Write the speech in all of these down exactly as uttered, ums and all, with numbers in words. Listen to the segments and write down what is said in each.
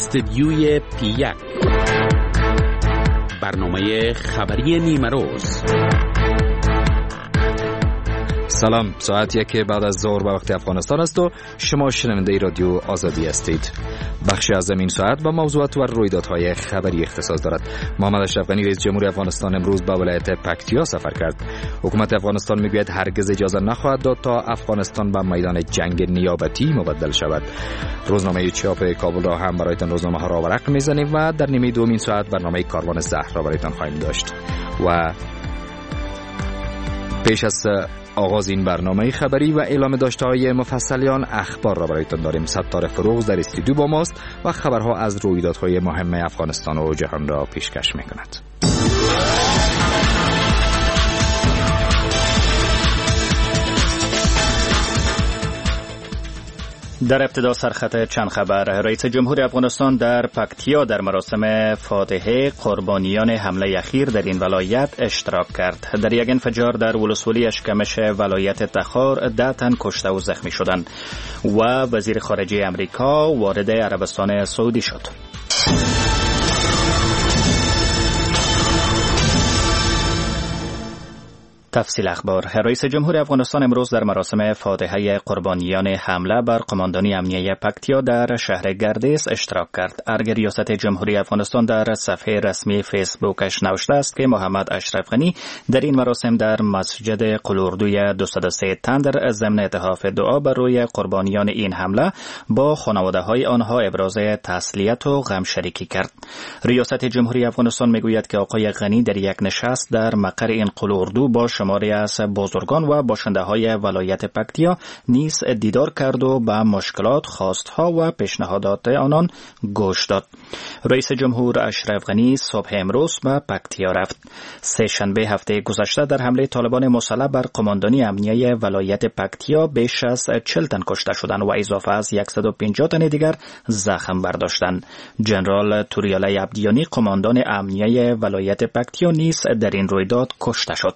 استدیوی پی یک، برنامه خبری نیمه روز. سلام، ساعت یک بعد از ظهر به وقت افغانستان است و شما شنونده رادیو آزادی هستید. بخشی از این ساعت با موضوعات و رویدادهای خبری اختصاص دارد. محمد اشرف غنی رئیس جمهوری افغانستان امروز به ولایت پکتیا سفر کرد. حکومت افغانستان میگوید هرگز اجازه نخواهد داد تا افغانستان به میدان جنگ نیابتی مبدل شود. روزنامه چاپ کابل را هم برایتان روزنامه ها را ورق میزنیم و در نیمه دوم این ساعت برنامه کاروان زهر را برایتان خواهیم داشت. و پیش از آغاز این برنامه خبری و اعلام داشته‌های مفصلیان اخبار را برایتان داریم. ستار فروغ در استودیو با ماست و خبرها از رویدادهای مهم افغانستان و جهان را پیشکش می‌کند. در ابتدا سرخط چند خبر. رئیس جمهوری افغانستان در پکتیا در مراسم فاتحه قربانیان حمله اخیر در این ولایت اشتراک کرد. در یک انفجار در ولسوالی اشکمش ولایت تخار ده تن کشته و زخمی شدند و وزیر خارجه امریکا وارد عربستان سعودی شد. تفصیل اخبار. رئیس جمهوری افغانستان امروز در مراسم فاتحه قربانیان حمله بر قماندانی امنیه پکتیا در شهر گردیس اشتراک کرد. ارگ ریاست جمهوری افغانستان در صفحه رسمی فیسبوکش نوشته است که محمد اشرف غنی در این مراسم در مسجد قلوردوی دویست و سه تندر ضمن اتحاف دعا بر روی قربانیان این حمله با خانواده های آنها ابراز تسلیت و غم شریکی کرد. ریاست جمهوری افغانستان میگوید که آقای غنی در یک نشست در مقر این قلوردو با شماری از بزرگان و باشنده های ولایت پکتیا نیز دیدار کرد و به مشکلات، خواستها و پیشنهادات آنان گوش داد. رئیس جمهور اشرف غنی صبح امروز به پکتیا رفت. سه شنبه هفته گذشته در حمله طالبان مسلح بر قماندانی امنیه ولایت پکتیا بیش از چهل تن کشته شدند و اضافه از صد و پنجاه تن دیگر زخم برداشتند. جنرال توریاله عبدیانی قماندان امنیه ولایت پکتیا نیز در این رویداد کشته شد.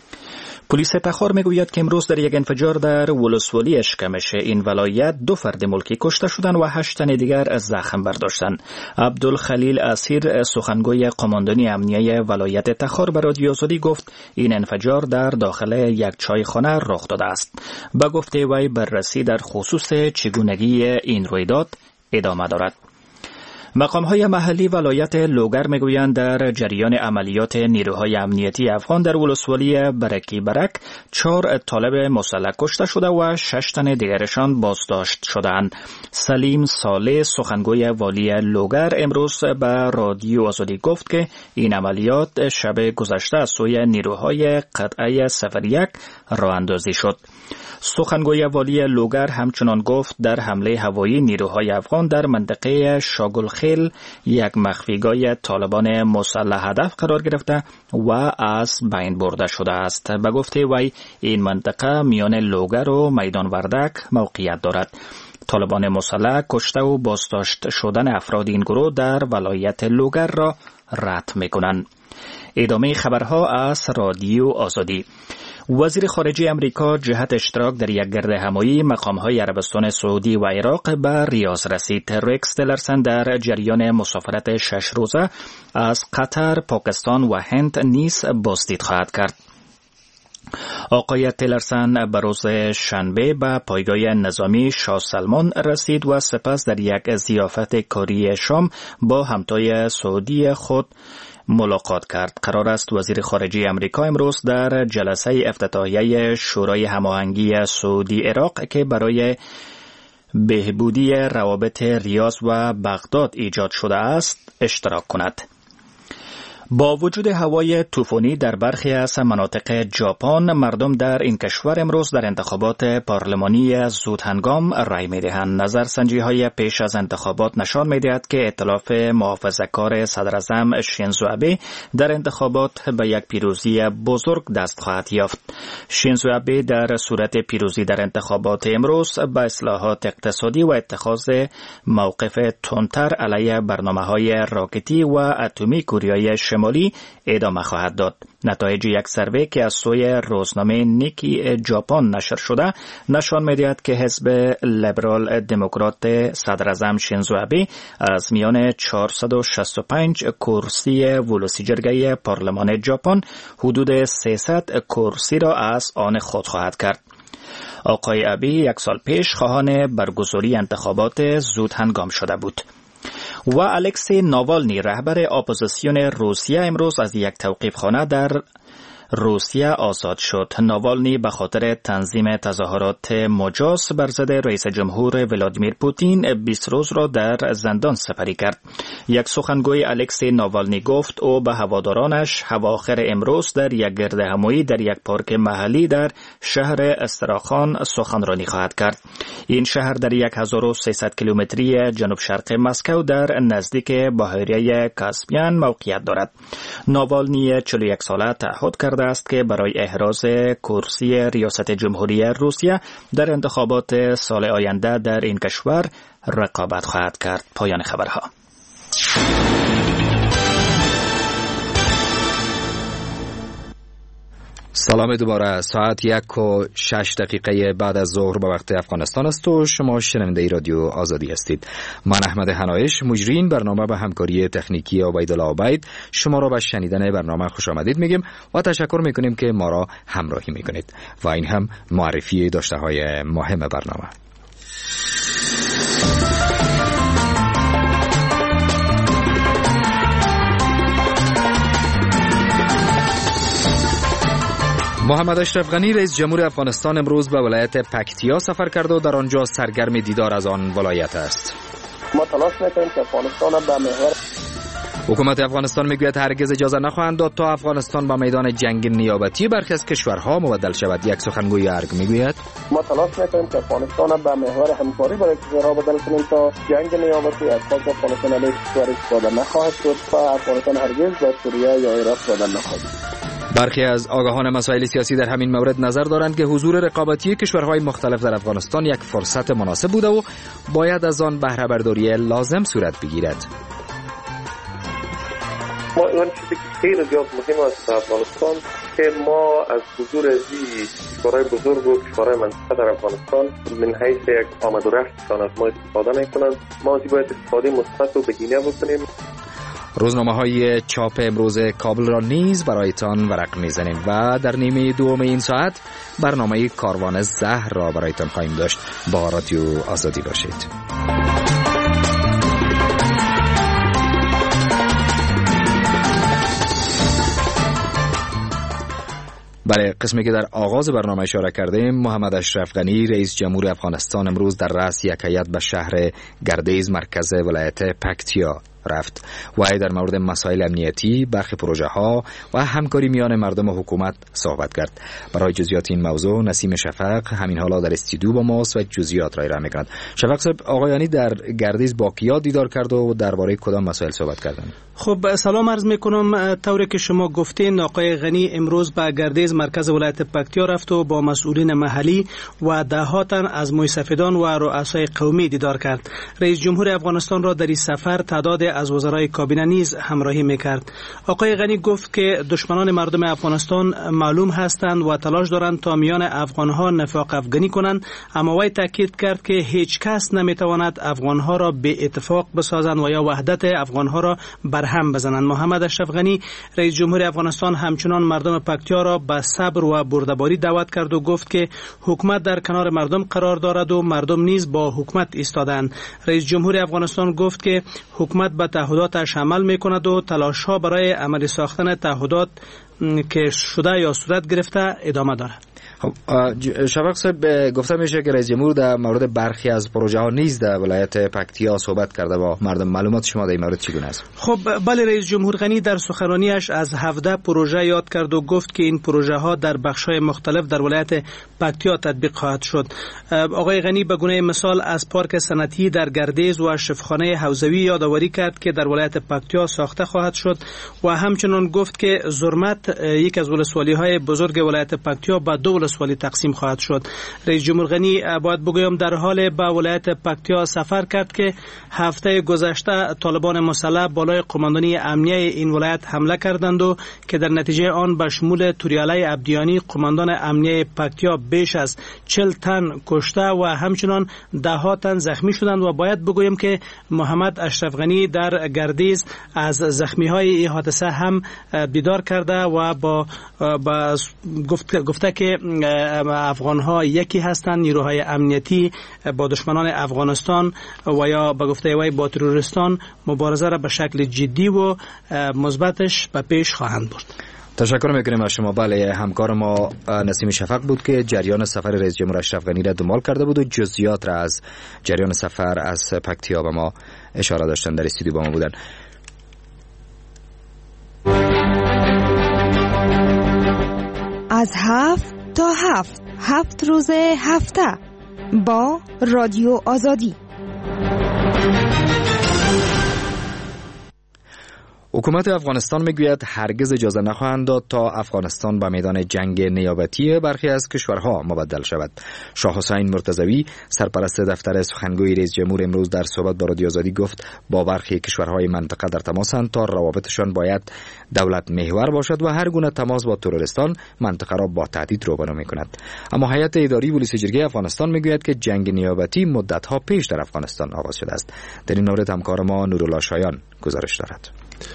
پلیس تخار میگوید که امروز در یک انفجار در ولسوالی اشکمش این ولایت دو فرد ملکی کشته شدند و هشت تن دیگر زخم برداشتند. عبدالخلیل اسیر سخنگوی قماندانی امنیه ولایت تخار به رادیو آزادی گفت این انفجار در داخل یک چایخانه رخ داده است. به گفته وی بررسی در خصوص چگونگی این رویداد ادامه دارد. مقام‌های محلی ولایت لوگر میگویند در جریان عملیات نیروهای امنیتی افغان در ولسوالی برکی برک چهار طالب مسلح کشته شده و شش تن دیگرشان بازداشت شدند. سلیم صالح سخنگوی والی لوگر امروز به رادیو آزادی گفت که این عملیات شب گذشته از سوی نیروهای قطعه صفر یک راه اندازی شد. سخنگوی والی لوگر همچنان گفت در حمله هوایی نیروهای افغان در منطقه شاگلخیل یک مخفیگاه طالبان مسلح هدف قرار گرفته و از بین برده شده است. به گفته وی این منطقه میان لوگر و میدان وردک موقعیت دارد. طالبان مسلح کشته و بازداشت شدن افراد این گروه در ولایت لوگر را رد می‌کنند. ادامه خبرها از رادیو آزادی. وزیر خارجه امریکا جهت اشتراک در یک گرد همایی مقام‌های عربستان سعودی و عراق به ریاض رسید. رکس تلرسن در جریان مسافرت شش روزه از قطر، پاکستان و هند نیز بازدید خواهد کرد. آقای تلرسن به روز شنبه به پایگاه نظامی شاه سلمان رسید و سپس در یک ضیافت کاری شام با همتای سعودی خود ملاقات کرد. قرار است وزیر خارجه امریکا امروز در جلسه افتتاحیه شورای هماهنگی سعودی عراق که برای بهبودی روابط ریاض و بغداد ایجاد شده است اشتراک کند. با وجود هوای طوفانی در برخی از مناطق ژاپن، مردم در این کشور امروز در انتخابات پارلمانی زود هنگام رای می‌دهند. نظرسنجی‌های پیش از انتخابات نشان می‌دهد که ائتلاف محافظه‌کار صدراعظم شینزو آبه در انتخابات به یک پیروزی بزرگ دست خواهد یافت. شینزو آبه در صورت پیروزی در انتخابات امروز به اصلاحات اقتصادی و اتخاذ موقف تندتر علیه برنامه‌های راکتی و اتمی کره شمالی غیرمالی ادامه خواهد داد. نتایج یک سروی که از سوی روزنامه نیکی ژاپن نشر شده نشان می‌دهد که حزب لیبرال دموکرات صدر اعظم شینزو آبه از میان چهارصد و شصت و پنج کرسی ولوسی جرگه پارلمان ژاپن حدود سیصد کرسی را از آن خود خواهد کرد. آقای آبه یک سال پیش خواهان برگزاری انتخابات زود هنگام شده بود. و الکسی ناوالنی رهبر اپوزیسیون روسیه امروز از یک توقیفخانه در روسیه آزاد شد. ناوالنی به خاطر تنظیم تظاهرات مجاز بر ضد رئیس جمهور ولادیمیر پوتین بیست روز را در زندان سپری کرد. یک سخنگوی الکسی ناوالنی گفت او به هوادارانش اواخر امروز در یک گردهمایی در یک پارک محلی در شهر استراخان سخنرانی خواهد کرد. این شهر در هزار و سیصد کیلومتری جنوب شرق مسکو در نزدیک بحیره کاسپیان موقعیت دارد. ناوالنی چهل و یک ساله تعهد کرد است که برای احراز کرسی ریاست جمهوری روسیه در انتخابات سال آینده در این کشور رقابت خواهد کرد. پایان خبرها. سلام دوباره. ساعت یک و شش دقیقه بعد از ظهر به وقت افغانستان است و شما شنونده رادیو آزادی هستید. من احمد حنایش مجری برنامه به همکاری تکنیکی عبیدالله عبید شما را به شنیدن برنامه خوش آمدید میگیم و تشکر میکنیم که ما را همراهی میکنید و این هم معرفی داشته های مهم برنامه. محمد اشرف غنی رئیس جمهور افغانستان امروز به ولایت پکتیا سفر کرد و در آنجا سرگرم دیدار از آن ولایت است. ما تلاش می‌کنیم که افغانستان به محور حکومت افغانستان میگوید هرگز اجازه نخواهند داد تا افغانستان به میدان جنگ نیابتی برخی از کشورها مبدل شود. یک سخنگوی ارگ میگوید ما تلاش می‌کنیم که افغانستان به محور همکاری برای کشورها بدل کنیم تا جنگ نیابتی از خاک افغانستان علیه کشور استفاده نخواهد شد و افغانستان هرگز به سوریه یا عراق بدل نخواهد شد. برخی از آگاهان مسائل سیاسی در همین مورد نظر دارند که حضور رقابتی کشورهای مختلف در افغانستان یک فرصت مناسب بوده و باید از آن بهره برداری لازم صورت بگیرد. ما اون چیزی که خیلی زیاد مهم است در افغانستان که ما از حضور این کشورهای بزرگ و کشورهای منطقه در افغانستان من حیث یک آمد و رفتشان از ما استفاده نکنند. ما از باید استفاده مثبت و بگینه بکنیم. روزنامه های چاپ امروز کابل را نیز برایتان ورق میزنیم و در نیمه دوم این ساعت برنامه کاروان زهر را برایتان خواهیم داشت. با رادیو آزادی باشید. بله، قسمی که در آغاز برنامه اشاره کردیم، محمد اشرف غنی رئیس جمهور افغانستان امروز در رأس یک هیئت به شهر گردیز مرکز ولایت پکتیا رفت و در مورد مسائل امنیتی، برخی پروژه ها و همکاری میان مردم و حکومت صحبت کرد. برای جزئیات این موضوع نسیم شفق همین حالا در استودیو با ماست و جزئیات را ارائه می‌کند. شفق صاحب، آقای غنی در گردیز با کیا دیدار کرد و درباره کدام مسائل صحبت کردند؟ خب سلام عرض میکنم. طوری که شما گفتین آقای غنی امروز به گردیز مرکز ولایت پکتیا رفت و با مسئولین محلی و دهها تن از موسفیدان و رؤسای قومی دیدار کرد. رئیس جمهور افغانستان را در این سفر تعداد از وزرای کابینه نیز همراهی میکرد. آقای غنی گفت که دشمنان مردم افغانستان معلوم هستند و تلاش دارند تا میان افغانها نفاق افغانی کنند، اما وی تاکید کرد که هیچ کس نمیتواند افغانها را به اتفاق بسازند و یا وحدت افغانها را بر هم بزنند. محمد اشرف غنی رئیس جمهور افغانستان همچنان مردم پکتیا را به صبر و بردباری دعوت کرد و گفت که حکومت در کنار مردم قرار دارد و مردم نیز با حکومت ایستادند. رئیس جمهور افغانستان گفت که حکومت به تعهداتش عمل میکند و تلاش‌ها برای عملی ساختن تعهدات که شده یا صورت گرفته ادامه دارد. خب شفق صاحب، گفته میشه که رئیس جمهور در مورد برخی از پروژه ها نیز در ولایت پکتیا صحبت کرده با مردم. معلومات شما در این مورد چگونه است؟ خب بله، رئیس جمهور غنی در سخنرانیش از هفده پروژه یاد کرد و گفت که این پروژه ها در بخش‌های مختلف در ولایت پکتیا تطبیق خواهد شد. آقای غنی به گونه مثال از پارک صنعتی در گردیز و شفاخانه حوزوی یادآوری کرد که در ولایت پکتیا ساخته خواهد شد و همچنین گفت که زرمت، یک از ولسوالی‌های بزرگ ولایت پکتیا، به دو دو ولسوالی تقسیم خواهد شد. رئیس جمهور غنی باید بگویم در حال به ولایت پکتیا سفر کرد که هفته گذشته طالبان مسلح بالای قماندانی امنیه این ولایت حمله کردند و که در نتیجه آن به شمول توریالی عبدیانی قماندان امنیه پکتیا بیش از چهل تن کشته و همچنان ده ها تن زخمی شدند و باید بگویم که محمد اشرف غنی در گردیز از زخمی های این حادثه هم بیدار کرده و با, با گفت گفته که افغان ها یکی هستند، نیروهای امنیتی با دشمنان افغانستان و یا به گفته وی با تروریستان مبارزه را به شکل جدی و مثبتش به پیش خواهند برد. تشکر میکنیم از شما. بله، همکار ما نسیم شفق بود که جریان سفر رئیس جمهور اشرف غنی را دنبال کرده بود و جزئیات را از جریان سفر از پکتیا به ما اشاره داشتن، در استودیو با ما بودن. از هفت تا هفت هفت روز هفته با رادیو آزادی. حکومت افغانستان میگوید هرگز اجازه نخواهند داد تا افغانستان به میدان جنگ نیابتی برخی از کشورها مبدل شود. شاه حسین مرتضوی سرپرست دفتر سخنگوی رئیس جمهور امروز در صحبت با رادیو آزادی گفت با برخی کشورهای منطقه در تماسند تا روابطشان باید دولت محور باشد و هر گونه تماس با تروریستان منطقه را با تهدید روبرو میکند. اما هیئت اداری پلیس جرگه افغانستان میگوید که جنگ نیابتی مدت‌ها پیش در افغانستان آغاز شده است. در این مورد همکار ما نورالله شایان گزارش دارد.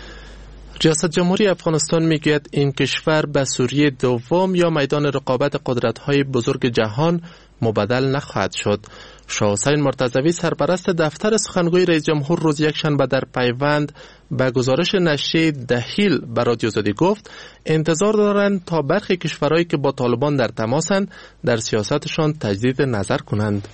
ریاست جمهوری افغانستان میگوید این کشور به سوریه دوم یا میدان رقابت قدرت‌های بزرگ جهان مبدل نخواهد شد. شاه حسین مرتضوی سرپرست دفتر سخنگوی رئیس جمهور روز یکشنبه در پیوند به گزارش نشریه دهیل به رادیو آزادی گفت انتظار دارند تا برخی کشورهایی که با طالبان در تماسند در سیاستشان تجدید نظر کنند.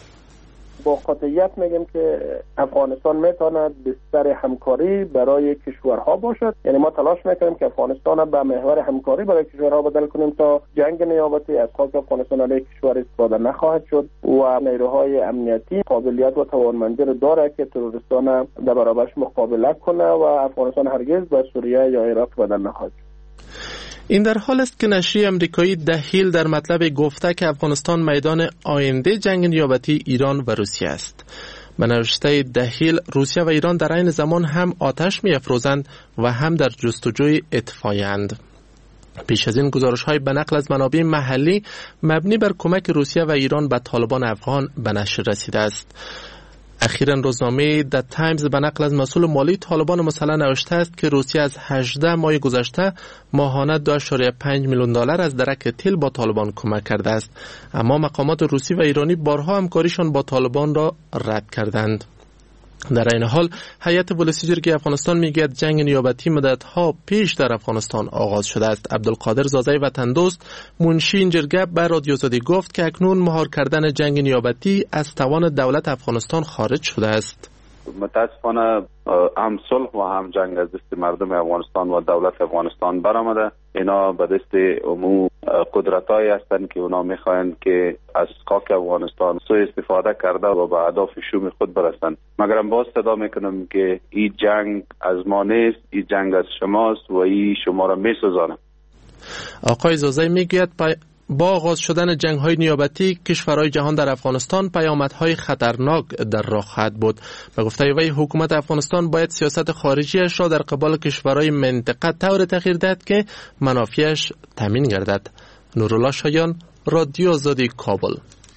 با قاطعیت میگم که افغانستان میتواند بستر همکاری برای کشورها باشد. یعنی ما تلاش میکنیم که افغانستان به محور همکاری برای کشورها بدل کنیم تا جنگ نیابتی از خاک افغانستان علیه کشور استفاده نخواهد شد و نیروهای امنیتی قابلیت و توانمندی را داره که تروریستان در برابرش مقابله کنه و افغانستان هرگز به سوریه یا عراق بدل نخواهد شد. این در حال است که نشریه امریکایی دهیل در مطلب گفته که افغانستان میدان آینده جنگ نیابتی ایران و روسیه است. به نوشته دهیل روسیه و ایران در عین زمان هم آتش می افروزند و هم در جستجوی اتفاقی اند. پیش از این گزارش‌های به نقل از منابع محلی مبنی بر کمک روسیه و ایران به طالبان افغان به نشر رسیده است. اخیراً روزنامه د تایمز به نقل از مسئول مالی طالبان مسلح نوشته است که روسیه از هجده ماه گذشته ماهانه دو ممیز پنج میلیون دلار از درک تیل با طالبان کمک کرده است، اما مقامات روسی و ایرانی بارها همکاریشان با طالبان را رد کردند. در این حال هیئت پلیس جرگه افغانستان میگوید جنگ نیابتی مدت‌ها پیش در افغانستان آغاز شده است. عبدالقادر زازای وطن دوست منشی این جرگه به رادیو آزادی گفت که اکنون مهار کردن جنگ نیابتی از توان دولت افغانستان خارج شده است. متاسفانه هم صلح و هم جنگ از دست مردم افغانستان و دولت افغانستان برآمده. اینا به دست امو قدرتایی هستند که اونا میخواهند که از خاک افغانستان سوء استفاده کرده و به اهداف شوم خود برسند. مگر باز صدا میکنم که این جنگ از ما نیست، این جنگ از شماست و این شما را میسوزانه. آقای زازای میگوید با آغاز شدن جنگ‌های نیابتی کشورهای جهان در افغانستان پیامدهای خطرناک در راه خواهد بود. به گفته وی حکومت افغانستان باید سیاست خارجیش را در قبال کشورهای منطقه طور تغییر دهد که منافعش تامین گردد. نورالله شایان، رادیو آزادی، کابل.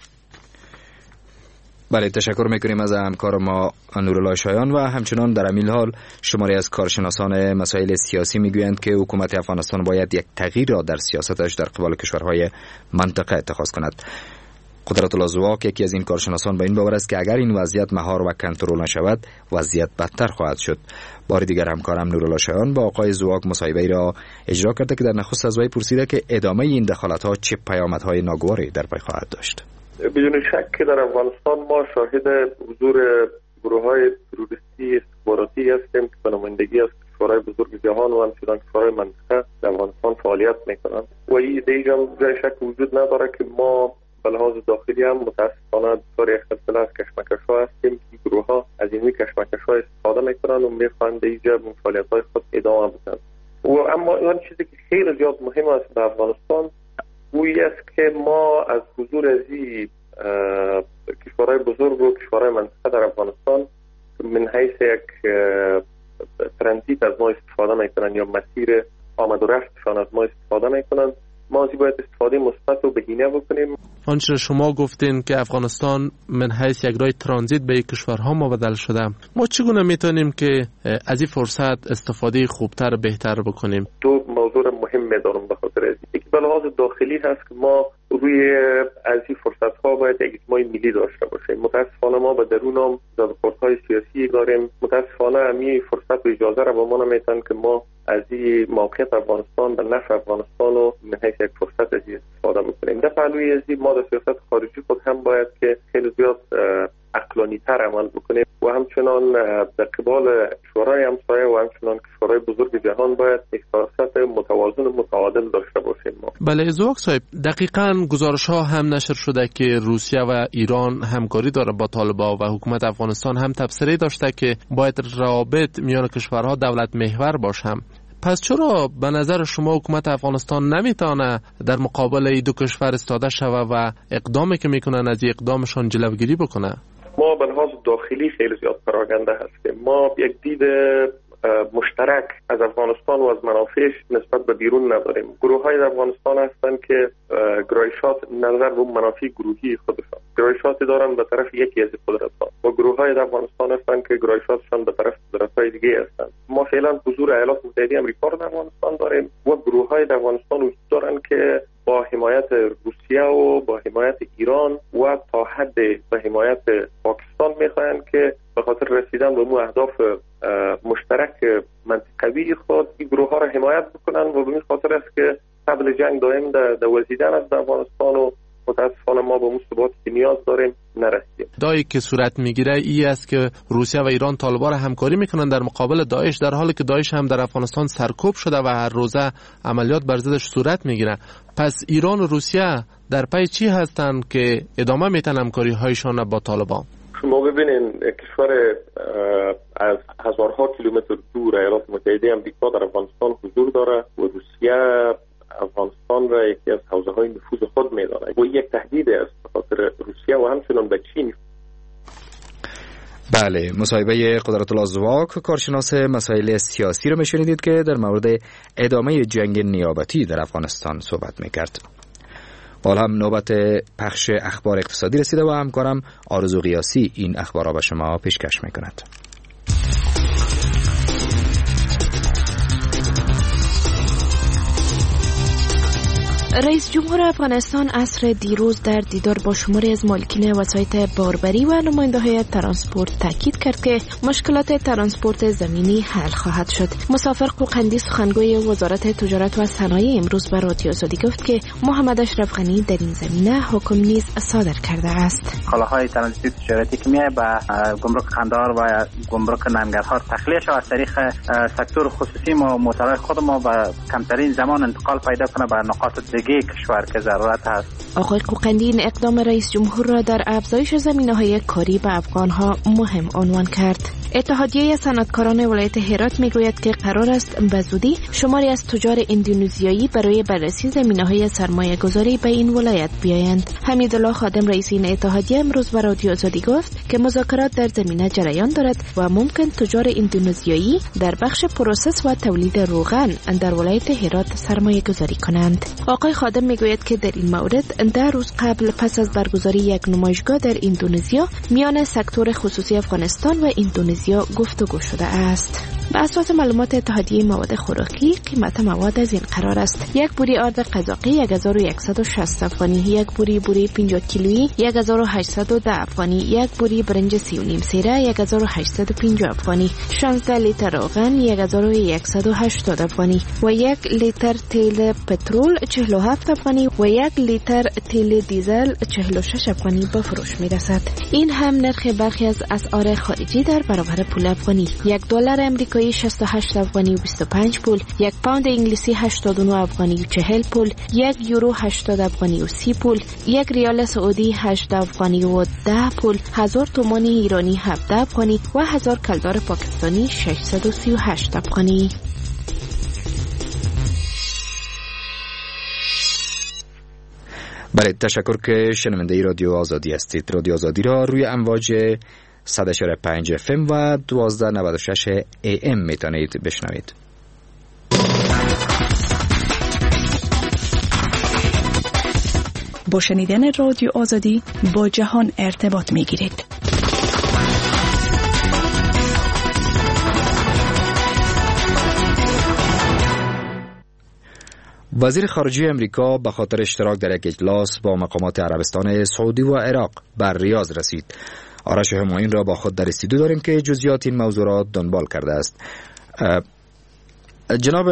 بله، تشکر میکنیم از همکار ما نورالله شایان. و همچنان در همین حال شماری از کارشناسان مسائل سیاسی میگویند که حکومت افغانستان باید یک تغییر را در سیاستش در قبال کشورهای منطقه اتخاذ کند. قدرت الله زواق یکی از این کارشناسان به این باور است که اگر این وضعیت مهار و کنترل نشود وضعیت بدتر خواهد شد. بار دیگر همکارم نورالله شایان با آقای زواق مصاحبه را اجرا کرده که در نخست از وی پرسیده که ادامه این دخالت‌ها چه پیامدهای ناگواری در پی خواهد داشت. بدون شک که در افغانستان ما شاهد حضور گروه‌های تروریستی استخباراتی هستیم که به نمایندگی از کشورهای بزرگ جهان و همچنان کشورهای منطقه در افغانستان فعالیت میکنند و این دیگه جای شک وجود نداره که ما به لحاظ داخلی هم متاسفانه دچار یک سلسله از کشمکش‌ها هستیم که گروه‌ها از این کشمکش‌ها استفاده میکنند و میخواهند اینجا به فعالیت‌های خود ادامه بدن. و اما اون چیزی که خیلی زیاد مهم است در افغانستان او اوی است که ما از حضور ازی کشورهای بزرگ و کشورهای منطقه در افغانستان من حیث یک ترانزیت از ما استفاده میکنن یا مسیر آمد و رفتشان از ما استفاده میکنن، ما ازی باید استفاده مثبت و بهینه بکنیم. آنچه شما گفتین که افغانستان من حیث یک راه ترانزیت به کشورها مبادل شده، ما چگونه میتونیم که از این فرصت استفاده خوبتر بهتر بکنیم؟ دو موضوع مهم میدارم به خاطر از یکی به لحاظ داخلی هست که ما روی از این فرصت ها باید یک اجماع ملی داشته باشیم. متاسفانه ما به درون هم ضربات های سیاسی داریم. متاسفانه امی فرصت و اجازه را به ما نمیتن که ما از این موقعیت افغانستان به نفع افغانستان و من حیث یک فرصت از این استفاده بکنیم. در پهلوی از این ما در سیاست خارجی خود هم باید که خیلی زیاد عقلانی تر عمل بکنیم و همچنان در قبال کشورهای همسایه و همچنان کشورهای بزرگ جهان باید یک سیاست متوازن و متعادل داشته باشیم. ما بله زوک صاحب، دقیقاً گزارش ها هم نشر شده که روسیه و ایران همکاری داره با طالبان و حکومت افغانستان هم تبصره داشته که باید روابط میان کشورها دولت محور باشه. پس چرا به نظر شما حکومت افغانستان نمیتونه در مقابل این دو کشور استاده شوه و اقدامی که میکنن از اقدامشان جلوگیری بکنه؟ ما به لحاظ داخلی خیلی زیاد پراکنده هستیم. ما یک دید مشترک از افغانستان و از منافعش نسبت به بیرون نداریم. گروه های در افغانستان هستند که گرایشات نظر به منافع گروهی خودشان گرایشاتی دارن به طرف یکی از قدرت ها و گروه های در افغانستان هستند که گرایشاتشان به طرف قدرت های دیگه هستند. ما فعلا حضور ایالات متحده آمریکا در افغانستان داریم و گروه های در افغانستان وجود دارن که با حمایت روسیه و با حمایت ایران و تا حد به حمایت پاکستان میخواهند که به خاطر رسیدن به مو اهداف مشترک منطقوی خود این گروه ها را حمایت بکنن و به این خاطر است که قبل جنگ دائم در وزیدن از افغانستان و متاسفانه ما به مثباتی که نیاز داریم نرسیدیم. دایی که صورت میگیره ای است که روسیه و ایران طالبان را همکاری میکنن در مقابل داعش، در حالی که داعش هم در افغانستان سرکوب شده و هر روزه عملیات بر ضدش صورت میگیره. پس ایران و روسیه در پی چی هستند که ادامه میتن همکاری هایشان با طالبان؟ شما ببینین کشور از هزارها کیلومتر دور ایالات متحده آمریکا در افغانستان حضور داره و روسیه افغانستان را یکی از حوزه های نفوذ خود میدانه و یک تهدید است به خاطر روسیه و همچنان به چین. بله، مصاحبه قدرت الله زواک، کارشناس مسائل سیاسی رو میشنیدید که در مورد ادامه جنگ نیابتی در افغانستان صحبت میکرد. حالا هم نوبت پخش اخبار اقتصادی رسیده و همکارم آرزو قیاسی این اخبار را به شما پیشکش میکند. رئیس جمهور افغانستان عصر دیروز در دیدار با شماری از مالکین وسایط باربری و نماینده‌های ترانسپورت تاکید کرد که مشکلات ترانسپورت زمینی حل خواهد شد. مسافر قوقندی سخنگوی وزارت تجارت و صنایع امروز به رادیو آزادی گفت که محمد اشرف غنی در این زمینه حکم نیز صادر کرده است. کالاهای ترانزیت تجارتی که میاد به گمرک قندهار و گمرک ننگرهار تخلیه شود از طریق سکتور خصوصی ما موتورهای خود ما به کمترین زمان انتقال پیدا کنه به نقاط کشور که ضرورت هست. آقای قوقندی این اقدام رئیس جمهور را در افزایش زمینه‌های کاری به افغانها مهم عنوان کرد. اتحادیه صنعتکاران ولایت هرات میگوید که قرار است به زودی شماری از تجار اندونزیایی برای بررسی زمینه‌های سرمایه‌گذاری به این ولایت بیایند. حمیدالله خادم رئیس این اتحادیه امروز به رادیو آزادی گفت که مذاکرات در زمینه جریان دارد و ممکن تجار اندونزیایی در بخش پروسس و تولید روغن در ولایت هرات سرمایه‌گذاری کنند. آقای خادم میگوید که در این مورد ده روز قبل پس از برگزاری یک نمایشگاه در اندونزیا میان سکتور خصوصی افغانستان و اندونزیا گفتگو شده است. به اساس معلومات اتحادیه مواد خوراکی قیمت مواد از این قرار است: یک بوری آرد قزاقی یک هزار و صد و شصت افغانی، یک بوری بوری پنجاه کیلویی یک هزار و هشتصد و ده افغانی، یک بوری برنج سی و نیم سیره یک هزار و هشتصد و پنجاه افغانی، شانزده لیتر روغن یک هزار و صد و هشتاد افغانی و یک لیتر تیل پترول چهل و هفت افغانی و یک لیتر تیل دیزل چهل و شش افغانی به فروش میرسد. این هم نرخ برخی از اسعار خارجی در برابر پول افغانی: یک دلار امریکایی شصت و هشت افغانی و بیست و پنج پول، یک پوند انگلیسی هشتاد و نه افغانی و چهل پول، یک یورو هشتاد افغانی و سی پول، یک ریال سعودی هشت افغانی و ده پول، هزار تومان ایرانی هفده افغانی و هزار کلدار پاکستانی ششصد و سی و هشت افغانی. بله، تشکر که شنونده رادیو آزادی هستید. رادیو آزادی را روی امواج صد و پنج اف ام و دوازده نود و شش ای ام میتونید بشنوید. با شنیدن رادیو آزادی با جهان ارتباط میگیرید. وزیر خارجه امریکا به خاطر اشتراک در یک اجلاس با مقامات عربستان سعودی و عراق بر ریاض رسید. آرش همایون را با خود در استودیو داریم که جزئیات این موضوع را دنبال کرده است. جناب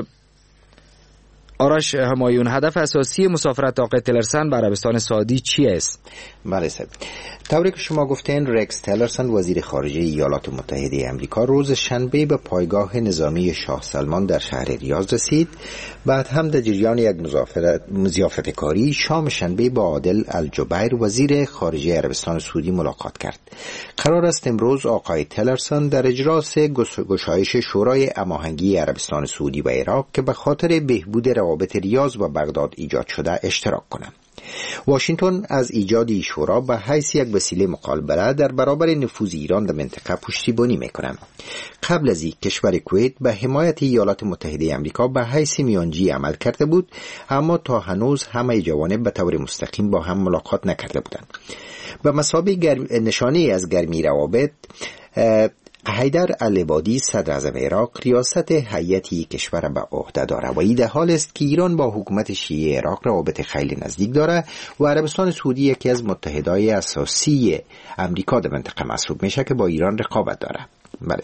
آرش همایون، هدف اساسی مسافرت آقای تلرسن به عربستان سعودی چی است؟ بله صاحب، طوری که شما گفتین، رکس تلرسن وزیر خارجه ایالات متحده آمریکا روز شنبه به پایگاه نظامی شاه سلمان در شهر ریاض رسید. بعد هم در جریان یک ضیافت کاری شام شنبه با عادل الجبیر وزیر خارجه عربستان سعودی ملاقات کرد. قرار است امروز آقای تلرسن در اجلاس گشایش شورای هماهنگی عربستان سعودی و عراق که به خاطر بهبود روابط ریاض و بغداد ایجاد شده اشتراک کنند. واشنگتن از ایجاد این شورا به حیث یک وسیله مقابله در برابر نفوذ ایران در منطقه پشتیبانی میکنند. قبل از این کشور کویت به حمایت ایالات متحده آمریکا به حیث میانجی عمل کرده بود، اما تا هنوز همه جوانب به طور مستقیم با هم ملاقات نکرده بودند. به مثابه گرم... نشانه از گرمی روابط، حیدر العبادی صدر اعظم عراق ریاست هیئتی کشور به عهده دارد و این در حال است که ایران با حکومت شیعه عراق روابط خیلی نزدیک دارد و عربستان سعودی یکی از متحدای اساسی امریکا در منطقه محسوب میشه که با ایران رقابت دارد. بله.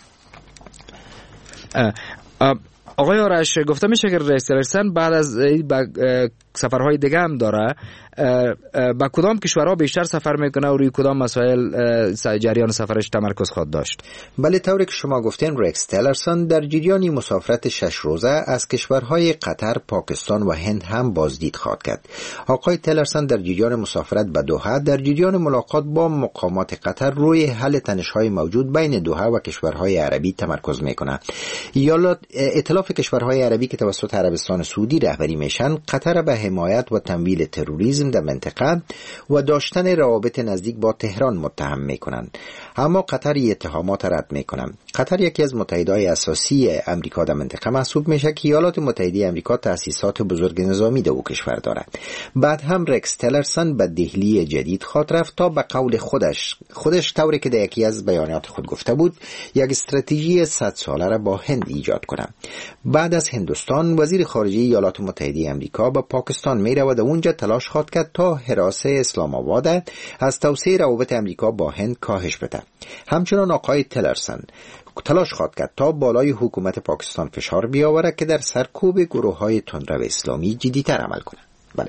اه اه آقای آرش، گفته میشه که رئیس تلرسن بعد از سفرهای دیگه هم داره، با کدام کشورها بیشتر سفر میکنه و روی کدام مسائل جریان سفرش تمرکز خواهد داشت؟ بله، طوری که شما گفتین، رکس تلرسن در جریان مسافرت شش روزه از کشورهای قطر، پاکستان و هند هم بازدید خواهد کرد. آقای تلرسن در جریان مسافرت به دوحه در جریان ملاقات با مقامات قطر روی حل تنش‌های موجود بین دوحه و کشورهای عربی تمرکز میکنه. ایالات ائتلاف کشورهای عربی که توسط عربستان سعودی رهبری میشن، قطر به حمایت و تمویل تروریسم در منطقه و داشتن روابط نزدیک با تهران متهم میکنند، اما قطر اتهامات رد میکنند. قطر یکی از متحدای اساسی امریکا در منطقه محسوب میشه که ایالات متحده امریکا تأسیسات بزرگ نظامی در او کشور دارد. بعد هم رکس تلرسن به دهلی جدید خواهد رفت تا به قول خودش خودش طوری که در یکی از بیانات خود گفته بود، یک استراتژی صد ساله را با هند ایجاد کنه. بعد از هندوستان، وزیر خارجه ایالات متحده امریکا به پاکستان میره و در اونجا تلاش خواهد کرد تا حراسه اسلام آباد از توسعه روابط امریکا با هند کاهش بده. همچنان آقای تلرسن تلاش خواهد کرد تا بالای حکومت پاکستان فشار بیاورد که در سرکوب گروه‌های تندرو اسلامی جدی‌تر عمل کنه. بله.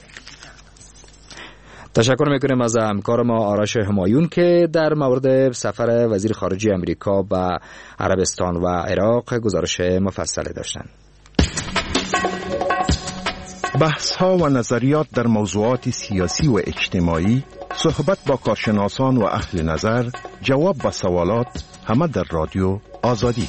تشکر میکنیم از همکار ما آرش همایون که در مورد سفر وزیر خارجه امریکا به عربستان و عراق گزارش مفصلی داشتند. بحث ها و نظریات در موضوعات سیاسی و اجتماعی، صحبت با کارشناسان و اهل نظر، جواب به سوالات، همه در رادیو آزادی.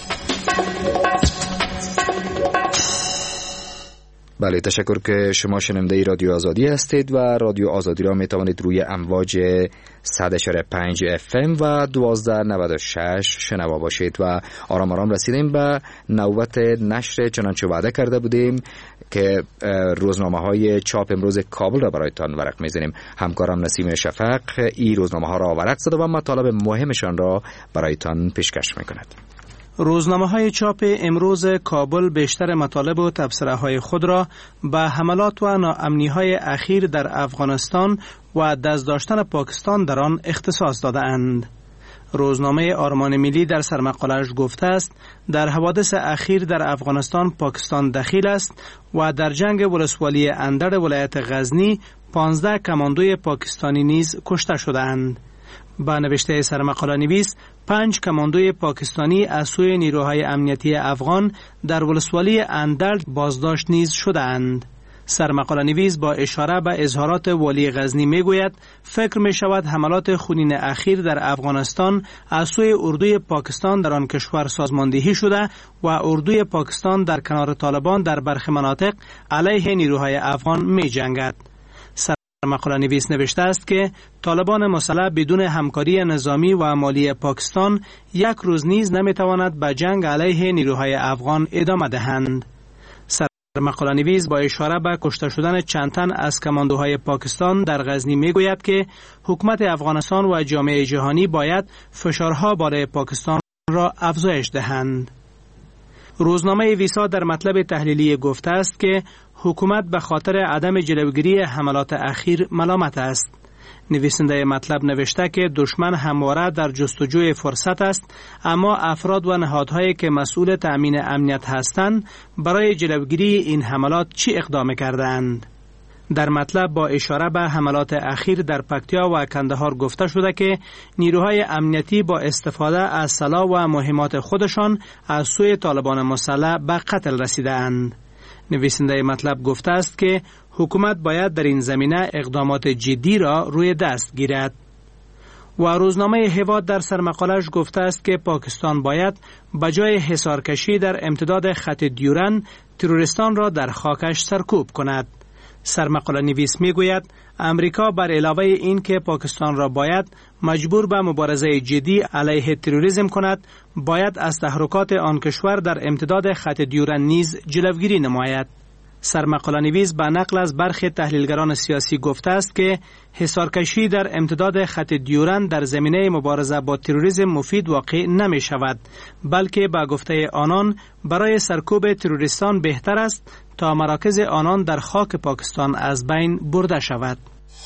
بله، تشکر که شما شنونده رادیو آزادی هستید و رادیو آزادی را می توانید روی امواج صد و پنج اف ام و دوازده نود و شش شنوا باشید. و آرام آرام رسیدیم به نوبت نشر چنانچه وعده کرده بودیم که روزنامه های چاپ امروز کابل را برایتان ورق میزنیم. همکارم نسیم شفق این روزنامه ها را ورق زده و مطالب مهمشان را برایتان پیشکش میکند. روزنامه های چاپ امروز کابل بیشتر مطالب و تبصره های خود را به حملات و ناامنی های اخیر در افغانستان و دست داشتن پاکستان در آن اختصاص داده اند. روزنامه آرمان ملی در سرمقاله‌اش گفته است در حوادث اخیر در افغانستان پاکستان دخیل است و در جنگ ولسوالی اندر ولایت غزنی پانزده کماندوی پاکستانی نیز کشته شدند. با نوشته سرمقاله نویس، پنج کماندوی پاکستانی از سوی نیروهای امنیتی افغان در ولسوالی اندرد بازداشت نیز شدند. سرمقاله نویس با اشاره به اظهارات والی غزنی می گوید فکر می شود حملات خونین اخیر در افغانستان از سوی اردوی پاکستان در آن کشور سازماندهی شده و اردوی پاکستان در کنار طالبان در برخی مناطق علیه نیروهای افغان می جنگد. مقاله نویس نوشته است که طالبان مسلح بدون همکاری نظامی و مالی پاکستان یک روز نیز نمیتواند به جنگ علیه نیروهای افغان ادامه دهند. مقاله نویس با اشاره به کشته شدن چند تن از کماندوهای پاکستان در غزنی میگوید که حکومت افغانستان و جامعه جهانی باید فشارها بالای پاکستان را افزایش دهند. روزنامه ویسا در مطلب تحلیلی گفته است که حکومت به خاطر عدم جلوگیری حملات اخیر ملامت است. نویسنده مطلب نوشته که دشمن همواره در جستجوی فرصت است، اما افراد و نهادهایی که مسئول تأمین امنیت هستند برای جلوگیری این حملات چی اقدام کردند؟ در مطلب با اشاره به حملات اخیر در پکتیا و کندهار گفته شده که نیروهای امنیتی با استفاده از سلاح و مهمات خودشان از سوی طالبان مسلح به قتل رسیدند. نویسنده مطلب گفته است که حکومت باید در این زمینه اقدامات جدی را روی دست گیرد. و روزنامه هواد در سرمقالش گفته است که پاکستان باید بجای حصارکشی در امتداد خط دیورن تروریستان را در خاکش سرکوب کند. سرمقاله نویس می گوید امریکا بر علاوه این که پاکستان را باید مجبور به مبارزه جدی علیه تروریسم کند، باید از تحرکات آن کشور در امتداد خط دیورن نیز جلوگیری نماید. سرمقاله نویس به نقل از برخی تحلیلگران سیاسی گفته است که حصارکشی در امتداد خط دیورن در زمینه مبارزه با تروریسم مفید واقع نمی شود، بلکه به گفته آنان برای سرکوب تروریستان بهتر است تا مراکز آنان در خاک پاکستان از بین برده شود.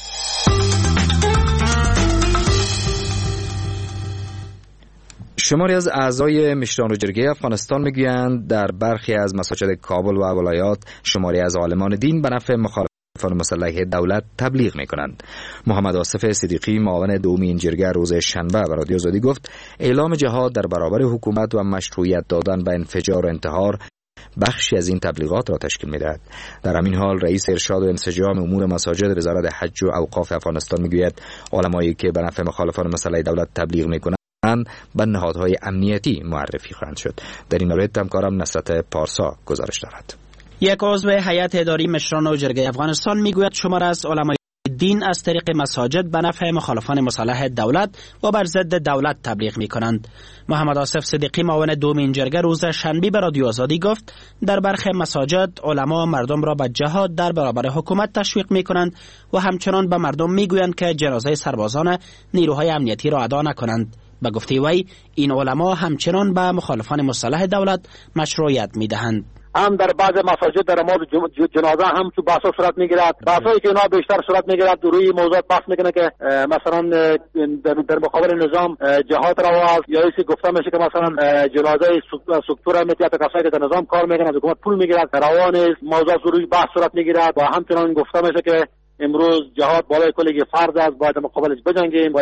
شماری از اعضای مشران و جرگه افغانستان میگویند در برخی از مساجد کابل و ولایات شماری از عالمان دین به نفع مخالفان مسلح دولت تبلیغ میکنند. محمد آصف صدیقی معاون دوم این جرگه روز شنبه به رادیو آزادی گفت اعلام جهاد در برابر حکومت و مشروعیت دادن به انفجار و انتحار بخشی از این تبلیغات را تشکیل می‌دهد. در همین حال رئیس ارشاد و انسجام امور مساجد وزارت حج و اوقاف افغانستان میگوید علمایی که به نفع مخالفان مسلح دولت تبلیغ میکنند به نهادهای امنیتی معرفی خواهند شد. در این مورد همکارم نصرت پارسا گزارش دارد. یک عضو هیئت اداری مشران و جرگه افغانستان میگوید شمار از علمای دین از طریق مساجد به نفع مخالفان مسلح دولت و بر ضد دولت تبلیغ می کنند. محمد آصف صدیقی معاون دومین جرگه روز شنبه به رادیو آزادی گفت در برخی مساجد علما مردم را به جهاد در برابر حکومت تشویق می کنند و همچنان به مردم می گویند که جنازه سربازان نیروهای امنیتی را ادا نکنند. به گفته وی این علما همچنان به مخالفان مسلح دولت مشروعیت می دهند. هم در بعض مساجد در مورد جنازه هم تو بحث صورت میگیرد. بحثایی که اینا بیشتر صورت میگیرد روی موضوعات بحث میکنه که مثلا در, در مقابل نظام جهاد روا یا ایسی گفته میشه که مثلا جنازه سکتور امنیتی یا کسایی که در نظام کار میکنن از حکومت پول میگیرد روان موضوعات روی بحث صورت میگیرد و همچنان گفته میشه که امروز جهاد بالای کلی فرض است، باید مقابلش بجنگیم و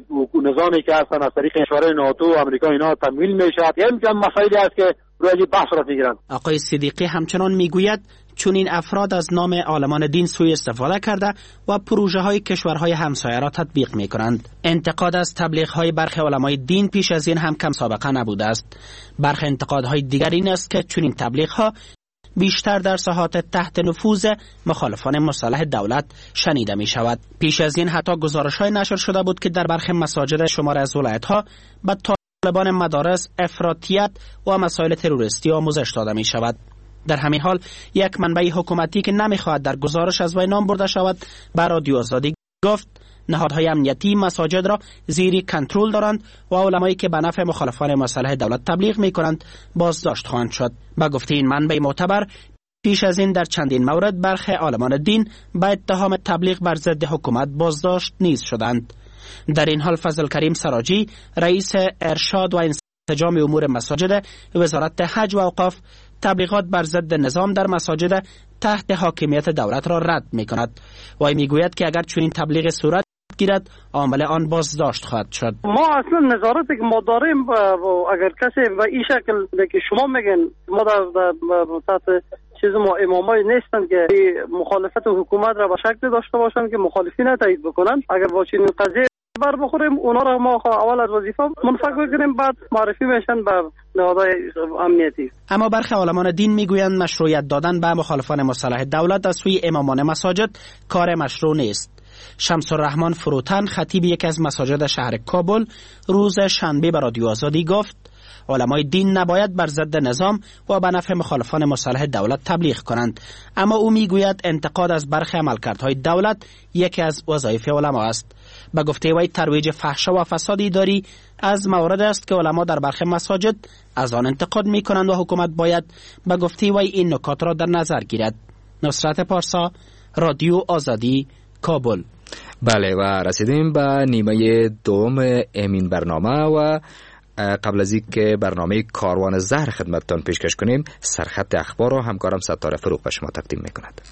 نظامی که هستن از طریق اشاره ناتو و آمریکا اینا تمویل میشد. یه همچنان مسائلی است که روی بحث صورت میگیرند. آقای صدیقی همچنان میگوید چون این افراد از نام عالمان دین سوء استفاده کرده و پروژه های کشورهای همسایه را تطبیق می کنند. انتقاد از تبلیغ های برخی علمای دین پیش از این هم کم سابقه نبوده است. برخی انتقادهای دیگر این است که چون این تبلیغ ها بیشتر در ساحات تحت نفوذ مخالفان مسلح دولت شنیده می شود. پیش از این حتی گزارش های نشر شده بود که در برخی مساجد شمار از ولایت ها به طالبان مدارس افراطیت و مسائل تروریستی آموزش داده می شود. در همین حال یک منبع حکومتی که نمیخواهد در گزارش از وی نام برده شود به رادیو آزادی گفت نهادهای امنیتی مساجد را زیر کنترل دارند و علمایی که به نفع مخالفان مسلح دولت تبلیغ می کنند بازداشت خواهند شد. با گفته این منبع معتبر پیش از این در چندین مورد برخی عالمان دین به اتهام تبلیغ بر ضد حکومت بازداشت نیز شدند. در این حال فضل کریم سراجی رئیس ارشاد و انسجام امور مساجد وزارت حج و اوقاف تبلیغات بر ضد نظام در مساجد تحت حاکمیت دولت را رد می کند و می گوید که اگر چنین تبلیغ صورت گیرد عامل آن بازداشت خواهد شد. ما اصلا نظارتی که ما داریم اگر کسی به این شکل که شما میگن ما در تحت چیز ما امامای نیستند که مخالفت حکومت را به شکل داشته باشند که مخالفین تایید بکنن، اگر با چنین قضیه بر بخوریم اونا را ما اول از وظیفه منفک بکنیم بعد معرفی میشن به نهادهای امنیتی. اما برخی علمان دین میگویند مشروعیت دادن به مخالفان مسلح دولت از سوی امامان مساجد کار مشروع نیست. شمس الرحمن فروتن خطیب یکی از مساجد شهر کابل روز شنبه به رادیو آزادی گفت علمای دین نباید بر ضد نظام و به نفع مخالفان مصالح دولت تبلیغ کنند، اما او میگوید انتقاد از برخی عملکردهای دولت یکی از وظایف علما است. به گفته وی ترویج فحشا و فساد اداری از موارد است که علما در برخی مساجد از آن انتقاد می کنند و حکومت باید به گفته وی این نکات را در نظر گیرد. نصرت پارسا، رادیو آزادی، کابل. بله و رسیدیم به نیمه دوم امین برنامه و قبل از اینکه برنامه کاروان زهر خدمتتان پیشکش کنیم سرخط اخبار را همکارم ستاره فروغ به شما تقدیم میکند.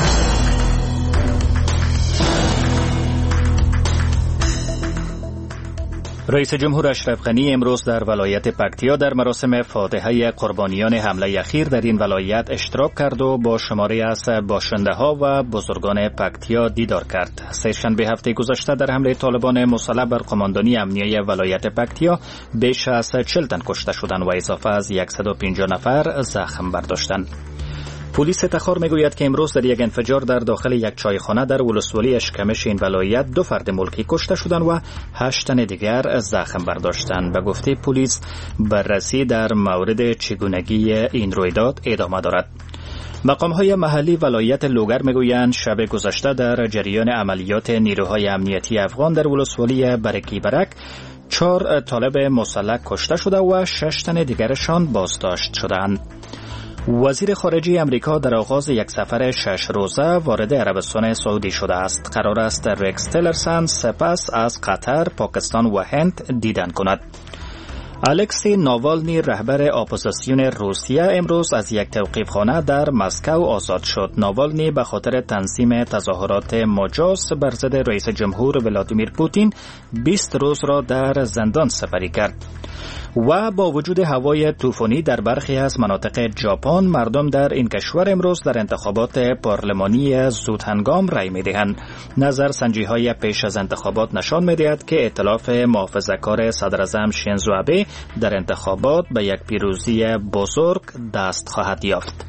رئیس جمهور اشرف غنی امروز در ولایت پکتیا در مراسم فاتحه قربانیان حمله اخیر در این ولایت اشتراک کرد و با شماری از باشنده‌ها و بزرگان پکتیا دیدار کرد. سه‌شنبه هفته گذشته در حمله طالبان مسلح بر قماندانی امنیه ولایت پکتیا بیش از چهل تن کشته شدند و اضافه از صد و پنجاه نفر زخم برداشتند. پلیس تخار میگوید که امروز در یک انفجار در داخل یک چایخانه در ولسوالی اشکمش این ولایت دو فرد ملکی کشته شدند و هشت تن دیگر زخم برداشتند. به گفته پلیس بررسی در مورد چگونگی این رویداد ادامه دارد. مقام‌های محلی ولایت لوگر میگویند شب گذشته در جریان عملیات نیروهای امنیتی افغان در ولسوالی برکی برک چهار طالب مسلح کشته شده و شش تن دیگرشان بازداشت شدند. وزیر خارجه امریکا در آغاز یک سفر شش روزه وارد عربستان سعودی شده است. قرار است رکس تلرسن سپس از قطر، پاکستان و هند دیدن کند. الکسی ناوالنی رهبر اپوزیسیون روسیه امروز از یک توقیفخانه در مسکو آزاد شد. ناوالنی به خاطر تنظیم تظاهرات مجاز بر ضد رئیس جمهور ولادیمیر پوتین بیست روز را در زندان سپری کرد. و با وجود هوای طوفانی در برخی از مناطق ژاپن مردم در این کشور امروز در انتخابات پارلمانی زودهنگام رای می‌دهند. نظرسنجی‌های پیش از انتخابات نشان می‌دهد که ائتلاف محافظه‌کار صدراعظم شینزو آبه در انتخابات به یک پیروزی بزرگ دست خواهد یافت.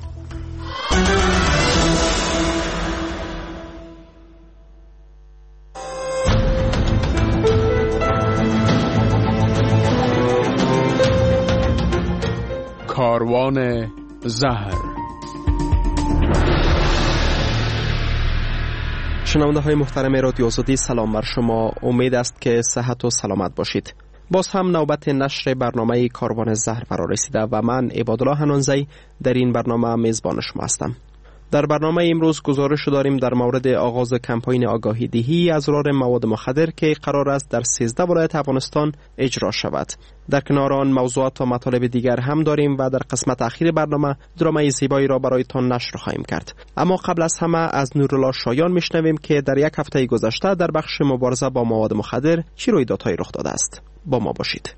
کاروان زهر. شنونده های محترم رادیو آزادی، سلام بر شما. امید است که صحت و سلامت باشید. باز هم نوبت نشر برنامه کاروان زهر فرا رسیده و من عبادالله حنانزی در این برنامه میزبان شما هستم. در برنامه امروز گزارش داریم در مورد آغاز کمپاین آگاهی دهی از ضرر مواد مخدر که قرار است در سیزده ولایت افغانستان اجرا شود. در کنار آن موضوعات و مطالب دیگر هم داریم و در قسمت اخیر برنامه درامه زیبایی را برایتان نشر خواهیم کرد. اما قبل از همه از نورالله شایان میشنویم که در یک هفته گذشته در بخش مبارزه با مواد مخدر چه رویدادهایی رخ داده است. با ما باشید.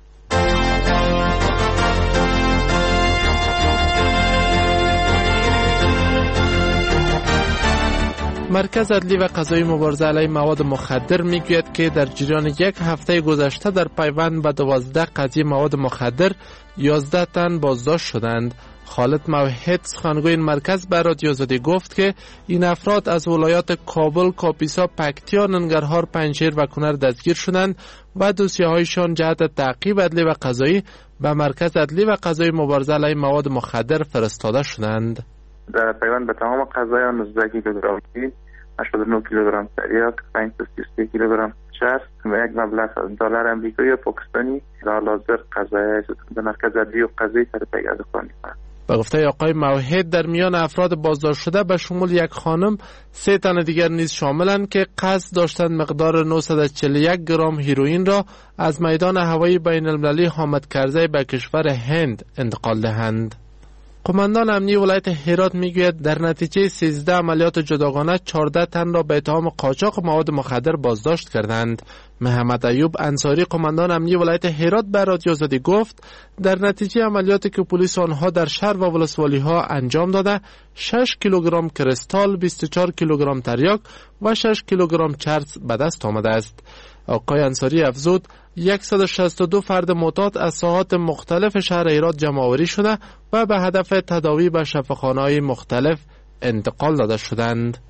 مرکز عدلی و قضایی مبارزه علیه مواد مخدر میگوید که در جریان یک هفته گذشته در پیوند به دوازده قضیه مواد مخدر یازده تن بازداشت شدند. خالد موحد سخنگوی این مرکز به رادیو آزادی گفت که این افراد از ولایات کابل، کاپیسا، پکتیا، ننگرهار، پنجشیر و کنر دستگیر شدند و دوسیه‌هایشان جهت تعقیب عدلی و قضایی به مرکز عدلی و قضایی مبارزه علیه مواد مخدر فرستاده شدند. در پیوند به تمام قضایان نوزده کیلوگرم هیروئین، هشتاد و نه کیلوگرم تریاک، پانصد و سی و سه کیلوگرم چرس و یک مبلغ دلار امریکایی و پاکستانی در حال حاضر قضایای به مرکز عدلی و قضایی تحت نگهداری می‌کنند. به گفته آقای موحد در میان افراد بازداشت شده به شمول یک خانم سه تن دیگر نیز شاملند که قصد داشتند مقدار نهصد و چهل و یک گرم هیروئین را از میدان هوایی بین المللی حامد کرزی به کشور هند انتقال دهند. قماندان امنیه ولایت هرات میگوید در نتیجه سیزده عملیات جداگانه چهارده تن را به اتهام قاچاق مواد مخدر بازداشت کردند. محمد ایوب انصاری قماندان امنیه ولایت هرات به رادیو آزادی گفت در نتیجه عملیاتی که پلیس آنها در شهر و ولسوالی ها انجام داده شش کیلوگرم کریستال، بیست و چهار کیلوگرم تریاک و شش کیلوگرم چرس به دست آمده است. آقای انصاری افزود صد و شصت و دو فرد معتاد از ساحات مختلف شهر هرات جمع آوری شده و به هدف تداوی به شفاخانه‌های مختلف انتقال داده شدند.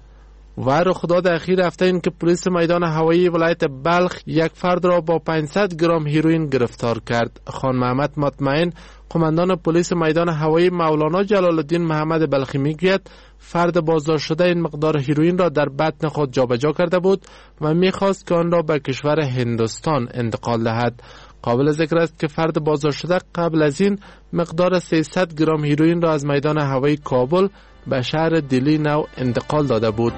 و رخداد اخیر هفته این که پلیس میدان هوایی ولایت بلخ یک فرد را با پانصد گرم هیروئین گرفتار کرد. خان محمد مطمئن، قماندان پلیس میدان هوایی مولانا جلال الدین محمد بلخی میگوید فرد بازداشت شده این مقدار هیروئین را در بطن خود جابجا کرده بود و میخواست که آن را به کشور هندوستان انتقال دهد. قابل ذکر است که فرد بازداشت شده قبل از این مقدار سیصد گرم هیروئین را از میدان هوایی کابل به شهر دلی نو انتقال داده بود.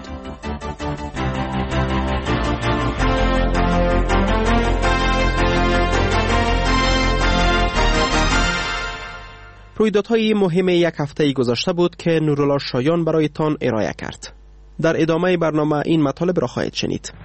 رویدادهای مهم یک هفته گذشته بود که نورالله شایان برایتان ارائه کرد. در ادامه برنامه این مطالب را خواهید شنید.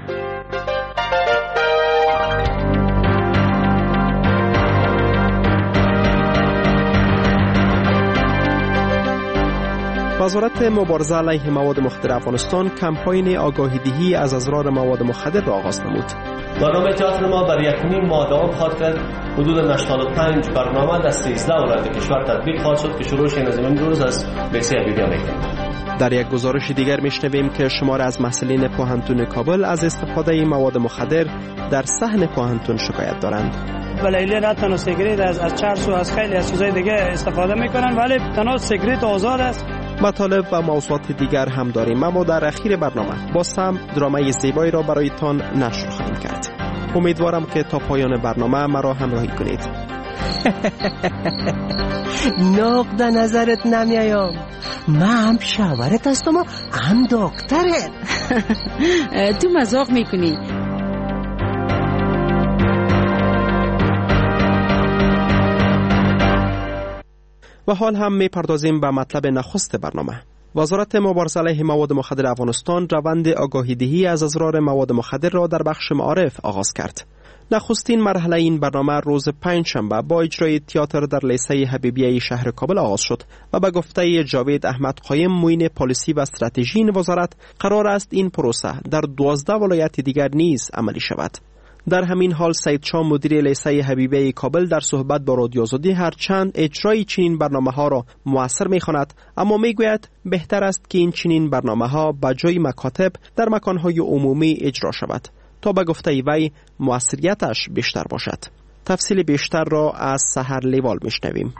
وزارت مبارزه علیه مواد مخدر افغانستان کمپاین آگاهی‌دهی از اضرار مواد مخدر را آغاز نمود. برنامه تئاتر ما برای یکمین ماه دوام خواهد کرد. حدود هشتاد و پنج برنامه در سیزده ولایت کشور تطبیق خواهد شد که شروعش این از امروز از لیسه حبیبیه می‌کنیم. در یک گزارش دیگر میشنویم که شمار از محصلین پوهنتون کابل از استفاده مواد مخدر در صحن پوهنتون شکایت دارند. ولی نه تنها سیگریت از از چرس و از خیلی از چیزای دیگه استفاده میکنن، ولی تنها سیگریت آزاد است. مطالب و موضوعات دیگر هم داریم، اما در اخیر برنامه با سم درامای زیبایی را برایتان نشر خواهیم کرد. امیدوارم که تا پایان برنامه مرا همراهی کنید. نقد نظرت نمیایم، من هم شاورت هستم و هم دکترت. تو مزاق میکنی. و حال هم میپردازیم به مطلب نخست برنامه. وزارت مبارزه علیه مواد مخدر افغانستان روند آگاهی‌دهی از اضرار مواد مخدر را در بخش معارف آغاز کرد. نخستین مرحله این برنامه روز پنجشنبه با اجرای تئاتر در لیسه حبیبیه شهر کابل آغاز شد و به گفته جاوید احمد قایم معین پالیسی و استراتژی این وزارت قرار است این پروسه در دوازده ولایت دیگر نیز عملی شود. در همین حال سید شاه مدیر لیسه حبیبیه کابل در صحبت با رادیو آزادی هرچند اجرای چنین برنامه ها را موثر می‌خواند، اما میگوید بهتر است که این چنین برنامه ها به جای مکاتب در مکان‌های عمومی اجرا شود تا به گفته وی موثریتش بیشتر باشد. تفصیل بیشتر را از سحر لیوال میشنویم.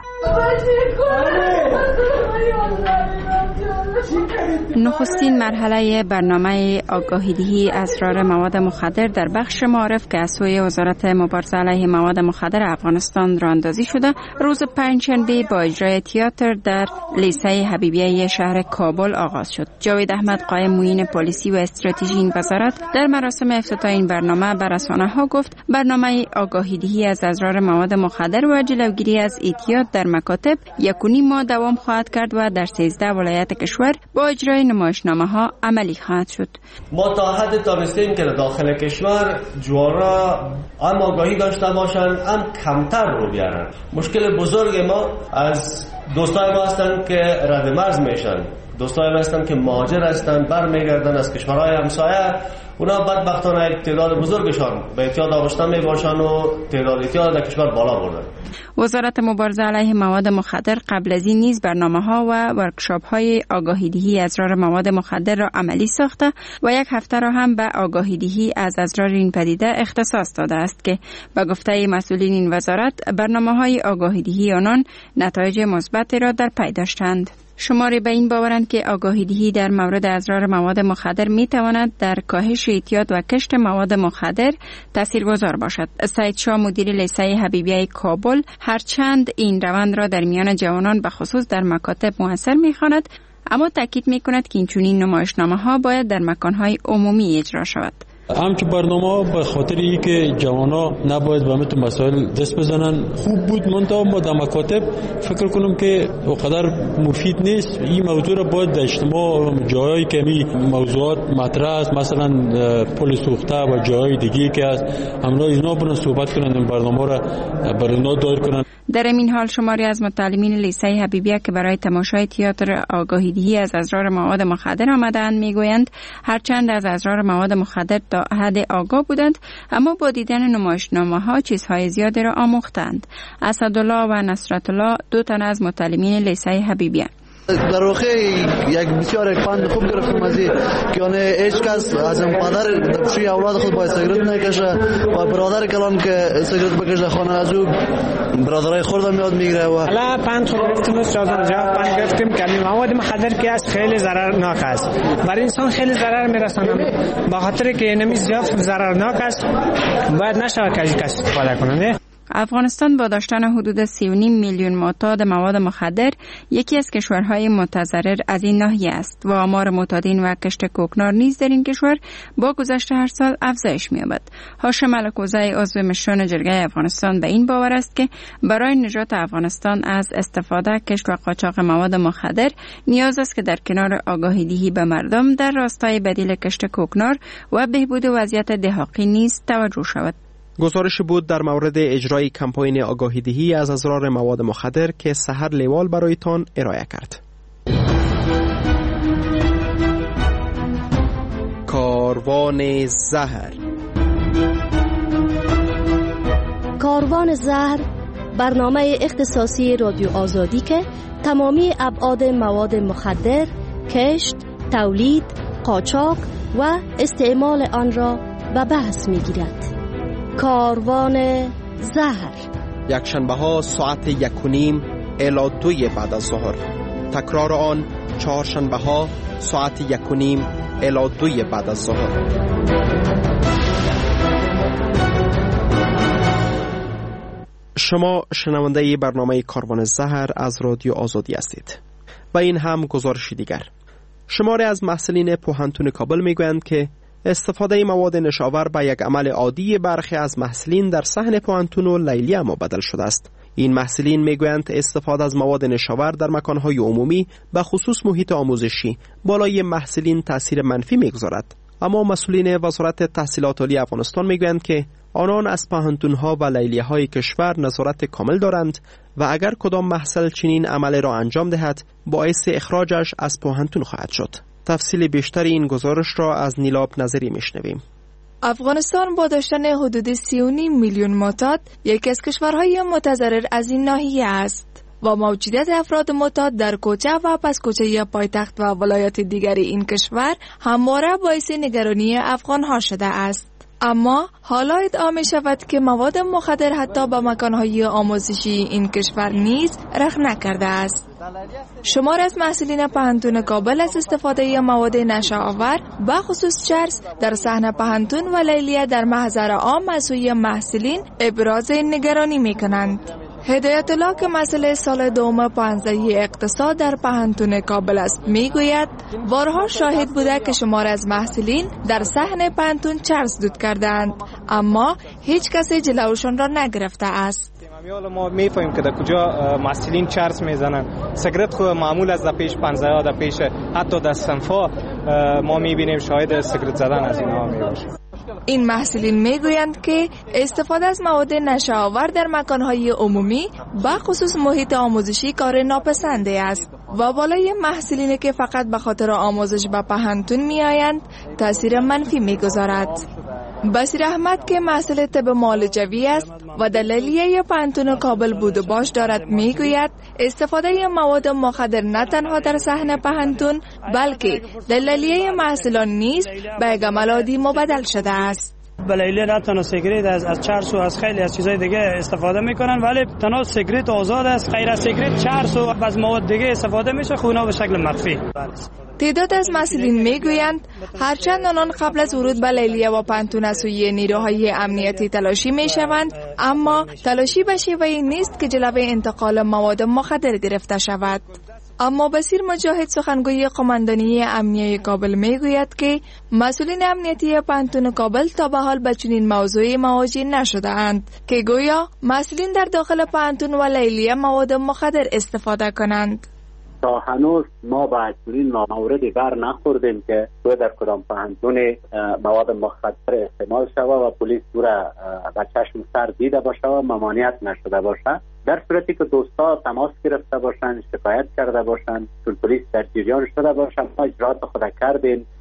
نخستین مرحله برنامه آگاهی‌دهی از اضرار مواد مخدر در بخش معارف که از سوی وزارت مبارزه علیه مواد مخدر افغانستان راه اندازی شده روز پنجشنبه با اجرای تئاتر در لیسه حبیبیه شهر کابل آغاز شد. جاوید احمد قایم معین پالیسی و استراتژی این وزارت در مراسم افتتاح این برنامه به رسانه‌ها گفت برنامه آگاهی‌دهی از اضرار مواد مخدر و جلوگیری از اعتیاد در مکاتب یک و نیم ماه دوام خواهد کرد و در سیزده ولایت کشور با اجرای نمایشنامه ها عملی خواهد شد. ما تا حد دانستیم که داخل کشور جوارا هم آگاهی داشته باشند هم کمتر رو بیارن. مشکل بزرگ ما از دوستای ما هستند که رد مرز میشن، دوستای ما هستند که مهاجر هستند برمیگردن از کشورهای همسایه. اونا بدبختانه تعداد بزرگشان به اعتیاد آغشته می باشند و تعداد اعتیاد در کشور بالا بردن. وزارت مبارزه علیه مواد مخدر قبل از این نیز برنامه‌ها و ورکشاپ‌های آگاهی‌دهی از اضرار مواد مخدر را عملی ساخته و یک هفته را هم به آگاهی‌دهی از اضرار این پدیده اختصاص داده است که به گفته مسئولین این وزارت برنامه‌های آگاهی‌دهی آنان نتایج مثبتی را در پی داشتند. شماری به این باورند که آگاهی‌دهی در مورد اضرار مواد مخدر می‌تواند در کاهش اعتیاد و کشت مواد مخدر تاثیرگذار باشد. سید شاه مدیر لیسه حبیبیه کابل هرچند این روند را در میان جوانان به خصوص در مکاتب موثر می‌خواند، اما تاکید می‌کند که این چنین نمایشنامه‌ها باید در مکان‌های عمومی اجرا شود. همچه برنامه به خاطر ای که جوانا نباید به متن مسائل دست بزنن خوب بود، منتها ما در مکاتب فکر کنم که اونقدر مفید نیست. این موضوع را باید در اجتماع جایی که می موضوعات مطرح است، مثلا پل سوخته و جای دیگه که است، همراه اینا برن صحبت کنن، این برنامه را برای اینا دایر کنن. در این حال شماری از متعلمین لیسه حبیبیه که برای تماشای تئاتر آگاهی‌دهی از اضرار مواد مخدر آمدند میگویند هرچند از اضرار مواد مخدر تا حد آگاه بودند، اما با دیدن نمایشنامه‌ها چیزهای زیادی را آموختند. اسدالله و نصرت الله دو تن از متعلمین لیسه حبیبیه. در واقع یک بسیار یک پند خوب گرفتم از این که آنه هیچ کس از این پدر در پشوی اولاد خود باید سیگرت نکشه و برادر کلان که سیگرت بکشه خانه از او برادرای خوردم یاد میگیره. و حالا پند خوب گرفتیم استاد جواب پند گرفتیم که مواد مخدر که از خیلی ضررناک است، برای انسان خیلی ضرر میرسانه، با خاطر که نمی زیاد ضررناک است باید نشه که کسی استفاده کنه. افغانستان با داشتن حدود سی و نیم میلیون معتاد مواد مخدر یکی از کشورهای متضرر از این ناحیه است و آمار معتادین و کشت کوکنار نیز در این کشور با گذشت هر سال افزایش می‌یابد. هاشم الکوزی عضو مشران جرگه افغانستان به این باور است که برای نجات افغانستان از استفاده، کشت و قاچاق مواد مخدر نیاز است که در کنار آگاهی دهی به مردم در راستای بدیل کشت کوکنار و بهبود وضعیت دهاقی نیز توجه شود. گزارش بود در مورد اجرای کمپاین آگاهی‌دهی از اضرار مواد مخدر که سحر لیوال برایتان ارائه کرد. کاروان زهر. کاروان زهر برنامه اختصاصی رادیو آزادی که تمامی ابعاد مواد مخدر، کشت، تولید، قاچاق و استعمال آن را به بحث می‌گیرد. کاروان زهر یک شنبه ها ساعت یک و نیم الی دوی بعد از ظهر، تکرار آن چهار شنبه ها ساعت یک و نیم الی دوی بعد از ظهر. شما شنونده برنامه کاروان زهر از رادیو آزادی هستید و این هم گزارش دیگر. شماری از محصلین پوهنتون کابل میگویند که استفاده مواد نشاور به یک عمل عادی برخی از محصلین در صحن پوهنتون و لیلی ما بدل شده است. این محصلین میگویند استفاده از مواد نشاور در مکانهای عمومی به خصوص محیط آموزشی بالای محصلین تاثیر منفی میگذارد. اما مسئولین وزارت تحصیلات عالی افغانستان میگویند که آنان از پوهنتون‌ها و لیلیه‌های کشور نظارت کامل دارند و اگر کدام محصل چنین عمل را انجام دهد باعث اخراجش از پوهنتون خواهد شد. تفصیل بیشتر این گزارش را از نیلاب نظری میشنویم. افغانستان با داشتن حدود سی و نیم میلیون معتاد یکی از کشورهای متضرر از این ناحیه است و موجودیت افراد معتاد در کوچه و پس کوچه پایتخت و ولایات دیگری این کشور همواره باعث نگرانی افغانها شده است. اما حالا ادعا می شود که مواد مخدر حتی به مکانهای آموزشی این کشور نیز رخ نکرده است. شمار از محصلین پوهنتون کابل از استفاده مواد نشه‌آور به خصوص چرس در صحن پوهنتون و لیلیه در محضر عام از سوی محصلین ابراز نگرانی می کنند. هدایت الله که مسئله سال دوم پانزدهی اقتصاد در پوهنتون کابل است میگوید بارها شاهد بوده که شمار از محصلین در صحن پوهنتون چرس دود کردند اما هیچ کسی جلوشان را نگرفته است. ما میفهمیم که در کجا محصلین چرس میزنن. سیگرت خود معمول از در پیش پنزه در پیش حتی در صنفا ما میبینیم شاهد سیگرت زدن از اینها میباشیم. این محصلین میگویند که استفاده از مواد نشه‌آور در مکانهای عمومی به خصوص محیط آموزشی کار ناپسنده است و بالای محصلینی که فقط به خاطر آموزش به پوهنتون میآیند تاثیر منفی میگذارد. بصیر احمد که محصل طب معالجوی است و در لیلیه پوهنتون کابل بود و باش دارد میگوید استفاده مواد مخدر نه تنها در صحن پوهنتون بلکه در لیلیه محصلان نیز به یک عمل عادی مبدل شده است. لیلی نه تنها سیگرت از از چرس و از خیلی از چیزای دیگه استفاده میکنن ولی تنها سیگرت آزاد است، غیر از سیگرت چرس و از مواد دیگه استفاده میشه خونا به شکل مخفی. تعداد از مسئولین میگویند هرچند آنان قبل از ورود به لیلیه و پوهنتون از سوی نیروهای امنیتی تلاشی میشوند اما تلاشی به شیوهی نیست که جلوی انتقال مواد مخدر گرفته شود. اما بصیر مجاهد سخنگوی قماندانی امنیه کابل میگوید که مسئولین امنیتی پوهنتون کابل تا به حال به چنین موضوعی مواجه نشده اند که گویا مسئولین در داخل پوهنتون و لیلیه مواد مخدر استفاده کنند. تا هنوز ما با مسئولین موردی بر نخوردیم که تو در کدام پوهنتون مواد مخدر استعمال شود و پلیس او را به چشم سر دیده باشه و ممانعت نشده باشه. در صورتی که دوستا تماس گرفته باشند، شکایت کرده باشند، چون پلیس در جریان شده باشند، ما اجرات خود کردیم.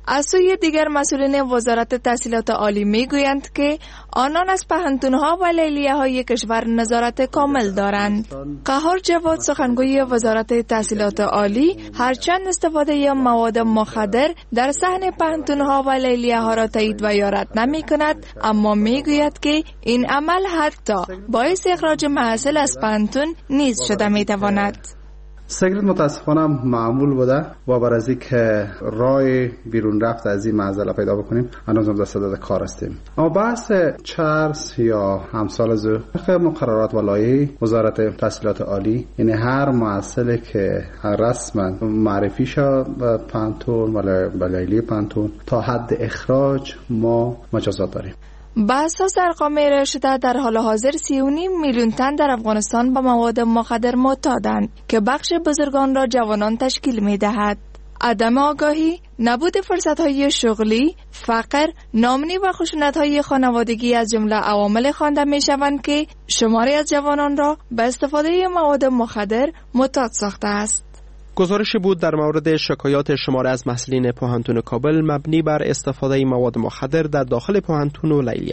از سوی دیگر مسئولین وزارت تحصیلات عالی میگویند که آنان از پهنتونها و لیلیه های کشور نظارت کامل دارند. قهار جواد سخنگوی وزارت تحصیلات عالی هرچند استفاده مواد مخدر در صحن پهنتونها و لیلیه ها را تایید و یارت نمی کند، اما میگوید که این عمل حتی باعث اخراج محصل از پهنتون نیز شده می تواند. سیگرت متاسفانه معمول بوده و بر از اینکه راه بیرون رفت از این معضله پیدا بکنیم هنوز هم در صدد کار هستیم. اما بحث چرس یا همسال از مقررات و لایحه وزارت تحصیلات عالی، یعنی هر محصل که رسما معرفی شد پانتون و لیلی پانتون تا حد اخراج ما مجازات داریم. به اساس ارقام ارائه شده در حال حاضر سی و نیم میلیون تن در افغانستان به مواد مخدر معتادند که بخش بزرگان را جوانان تشکیل می دهد. عدم آگاهی، نبود فرصت‌های شغلی، فقر، ناامنی و خشونت‌های خانوادگی از جمله عوامل خوانده می‌شوند که شماری از جوانان را به استفاده مواد مخدر معتاد ساخته است. گزارش بود در مورد شکایات شماره از محصلین پوهنتون کابل مبنی بر استفاده مواد مخدر در داخل پوهنتون و لیلیه.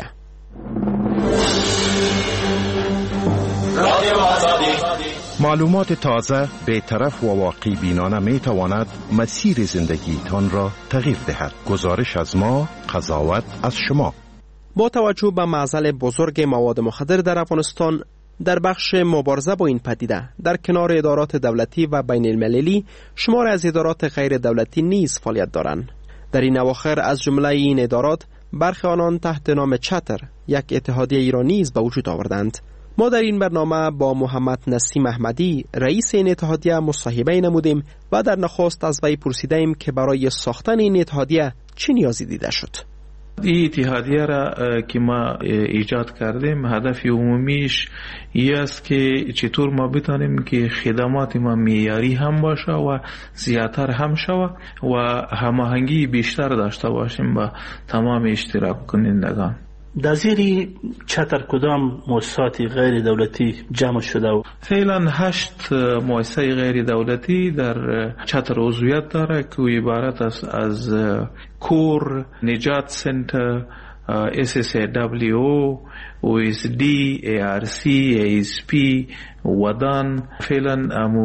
معلومات تازه، بی‌طرف و واقع بینانه می تواند مسیر زندگیتان را تغییر دهد. گزارش از ما، قضاوت از شما. با توجه به معضل بزرگ مواد مخدر در افغانستان، در بخش مبارزه با این پدیده در کنار ادارات دولتی و بین المللی شمار از ادارات غیر دولتی نیز فعالیت دارند. در این اواخر از جمله این ادارات برخی آنان تحت نام چتر، یک اتحادیه ایرانی نیز به وجود آوردند. ما در این برنامه با محمد نسیم احمدی رئیس این اتحادیه مصاحبه نمودیم و در نخست از وی پرسیدیم که برای ساختن این اتحادیه چه نیازی دیده شد. این اتحادیه را که ما ایجاد کردیم هدف عمومیش این است که چطور ما بتانیم که خدمات ما معیاری هم باشه و زیادتر هم شوه و هماهنگی بیشتر داشته باشیم با تمام اشتراک کنندگان. در زیر چتر کدام مؤسسات غیر دولتی جمع شده؟ و فعلا هشت مؤسسه غیر دولتی در چتر عضویت داره که عبارت است از کور، نجات سنتر، اس اس دبلیو، او اس دی، ای آر سی، ای اس پی، ودان، فعلا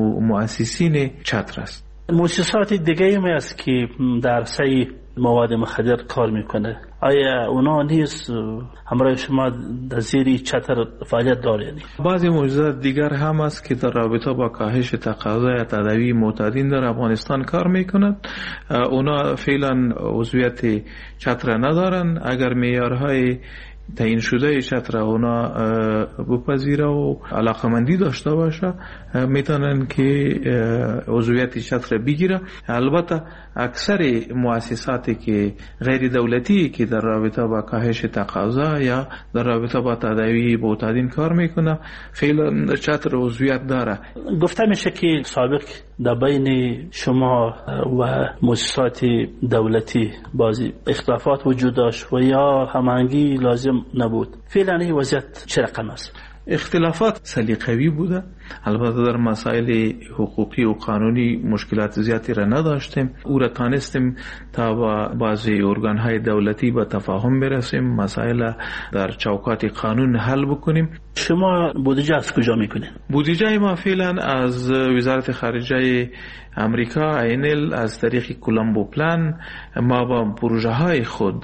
مؤسسین چتر است. مؤسسات دیگه هم است که در سعی مواد مخدر کار میکنه، آیا اونا نیز همراه شما در زیر چتر فعالیت دارید؟ بعضی موضوعات دیگر هم است که در رابطه با کاهش تقاضای تداوی معتادین در افغانستان کار میکنند. اونا فعلا عضویت چتر ندارن. اگر معیارهای تعیین شده چتر اونا بپذیره و علاقمندی داشته باشه میتونن که عضویت چتر بگیره. البته اکثر مؤسساتی که غیر دولتی که در رابطه با کاهش تقاضا یا در رابطه با تداوی معتادین کار میکنه فعلا چتر عضویت داره. گفته میشه که سابق در بین شما و مؤسسات دولتی بعضی اختلافات وجود داشت و یا هماهنگی لازم نبود. فعلا این وضعیت چه رقم است؟ اختلافات سلیقه‌ای بوده. البته در مسائل حقوقی و قانونی مشکلات زیادی را نداشتیم. او را تانستیم تا با بعضی ارگان‌های دولتی به تفاهم برسیم، مسائل در چوکات قانون حل بکنیم. شما بودجه از کجا میکنین؟ بودجه ما فعلا از وزارت خارجه امریکا اینل از طریق کولمبو پلان ما با پروژه های خود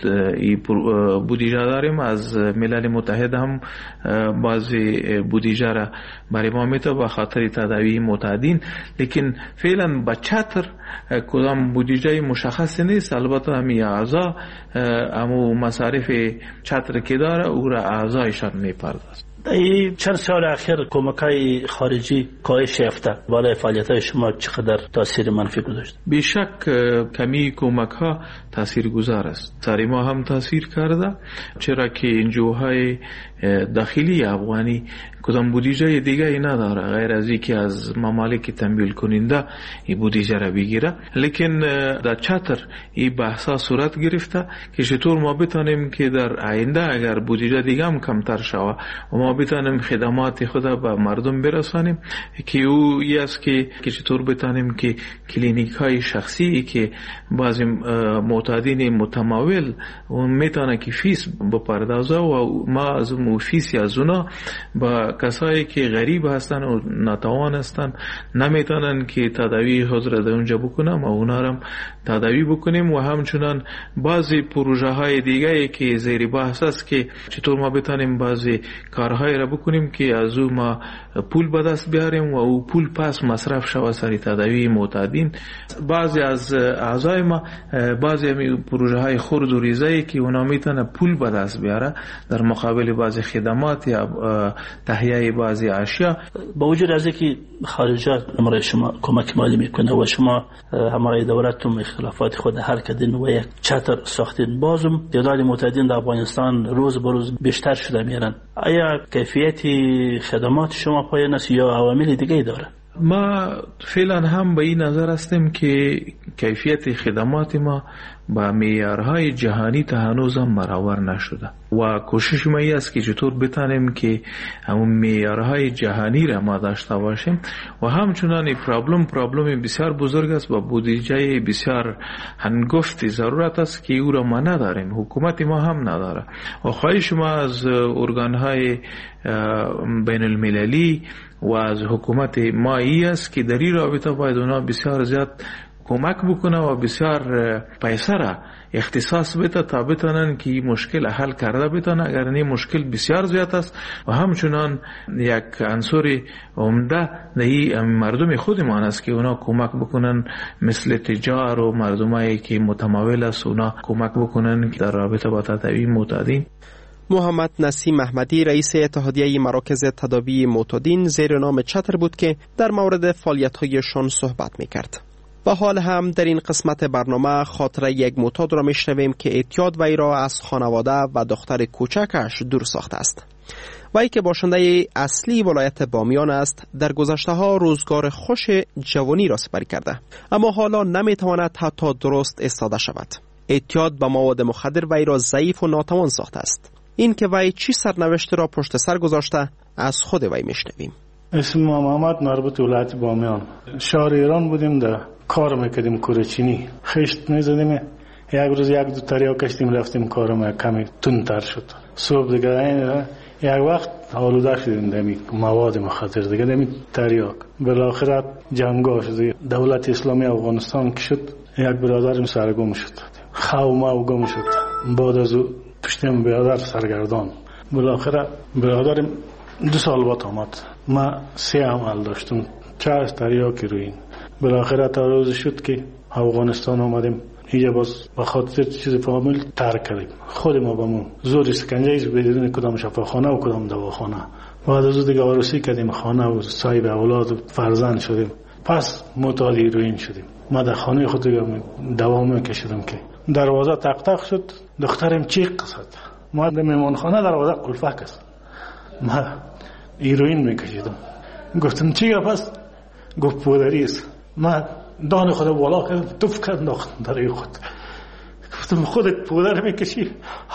بودجه داریم. از ملل متحد هم بعضی بودجه را برای ما میده به خاطر تداوی معتادین، لیکن فعلا با چتر کدام بودجه مشخص نیست. البته همی اعضا امو مصارف چتر که داره او را اعضایشان میپردازد. این چند سال اخیر کمک‌های خارجی کاهش یافته، بالای فعالیت‌های شما چقدر تاثیر منفی گذاشت؟ بیشک کمی کمک‌ها تاثیرگذار است. سر ما هم تاثیر کرده، چرا که انجوهای داخلی افغانی کدام بودجه دیگه ای نداره غیر از اینکه از ممالک تمویل کننده این بودجه را بگیره. لیکن در چتر این بحثا صورت گرفته که چطور ما بتانیم که در آینده اگر بودجه دیگه هم کمتر شوه و ما بتانیم خدمات خود به مردم برسانیم، که او ای است که چطور بتانیم که کلینیک های شخصی که بعضی معتادین متمول اون میتونه که فیس بپردازه و ما از اون فیسی از اونا با کسایی که غریب هستن و ناتوان هستن نمیتونن که تداوی خود را در اونجا بکنم و اونا را تداوی بکنیم. و همچنان بعضی پروژه های دیگه که زیر بحث است که چطور ما بتانیم بعضی کارهای را بکنیم که از او ما پول به دست بیاریم و او پول پس مصرف شود سر تداوی معتادین. بعضی از اعضای ما بعضی از پروژه های خرد و ریزه که اونا میتونه پول به دست بیاره در مقابل بعضی خدمات یا تهیه بعضی اشیا. با وجود از اینکه خارجات امرای شما کمک مالی میکنه و شما همراه دولتتون اختلافات خود حل کردین و یک چتر ساختین، بازم تعداد معتادین در افغانستان روز به روز بیشتر شده میرن. آیا کیفیت خدمات شما پایین است یا عوامل دیگه داره؟ ما فعلا هم به این نظر هستیم که کیفیت خدمات ما با معیارهای جهانی تا هنوز هم برابر نشده و کوشش ما است که چطور بتانیم که همون معیارهای جهانی را ما داشته باشیم. و همچنان پرابلم پرابلم بسیار بزرگ است و بودجه بسیار هنگفتی ضرورت است که او را ما نداریم، حکومت ما هم نداره. و خواهش ما از ارگانهای بین المللی و از حکومت ما ای است که در این رابطه باید اونا بسیار زیاد کمک بکنه و بسیار پیسه را اختصاص بده تا بتونن که این مشکل حل کرده بتونه، اگر این مشکل بسیار زیاد است. و همچنان یک عنصر عمده در مردم خودمان است که اونا کمک بکنن، مثل تجار و مردمایی که متمول است اونا کمک بکنن در رابطه با تداوی معتادین. محمد نسیم احمدی رئیس اتحادیه مراکز تداوی معتادین زیر نام چتر بود که در مورد فعالیت‌هایشان صحبت می‌کرد. و حال هم در این قسمت برنامه خاطره یک معتاد را میشنویم که اعتیاد وی را از خانواده و دختر کوچکش دور ساخته است. وی که باشنده اصلی ولایت بامیان است، در گذشته ها روزگار خوش جوانی را سپری کرده، اما حالا نمیتواند حتی درست ایستاده شود. اعتیاد به مواد مخدر وی را ضعیف و ناتوان ساخته است. این که وی چی سرنوشت را پشت سر گذاشته از خود وی میشنویم. اسم ما محمد، مربوط ولایت بامیان. شهر ایران بودیم، در کار میکردیم کورچینی، خشت میزدیم. یک روز یک دو تریا کشتیم رفتیم کارم کمی تندتر شد. صبح دیگه یک وقت آلوده شدیم دمی مواد مخدر دیگه دمی تریاک. بالاخره جنگا شد. دولت اسلامی افغانستان که شد، یک برادرم سرگم شد. خواه ما گم شد. بعد از او پشتیم برادر سرگردان. بالاخره برادرم دو سال بعد آمد. ما سه عمل داشتم، چهار تریاک روین. بالاخره تا روز شد که افغانستان آمدیم. اینجا باز به خاطر چیز فامیل ترک کردیم. خود ما بامون زور اسکنجه ایز بدون کدام شفاخانه و کدام دواخانه. بعد از دیگه عروسی کردیم، خانه و صاحب اولاد و فرزند شدیم. پس مطالعه روین شدیم. ما در خانه خود دوام کشیدم که دروازه تق تق شد. دخترم چیق زد. ما در میمانخانه دروازه قلفک است. ما هیروئین میکشیدم. گفتم چیه پس؟ گفت پودری است. ما دان خود بالا کردم، توف کردم در خود. گفتم خودت پودر میکشی،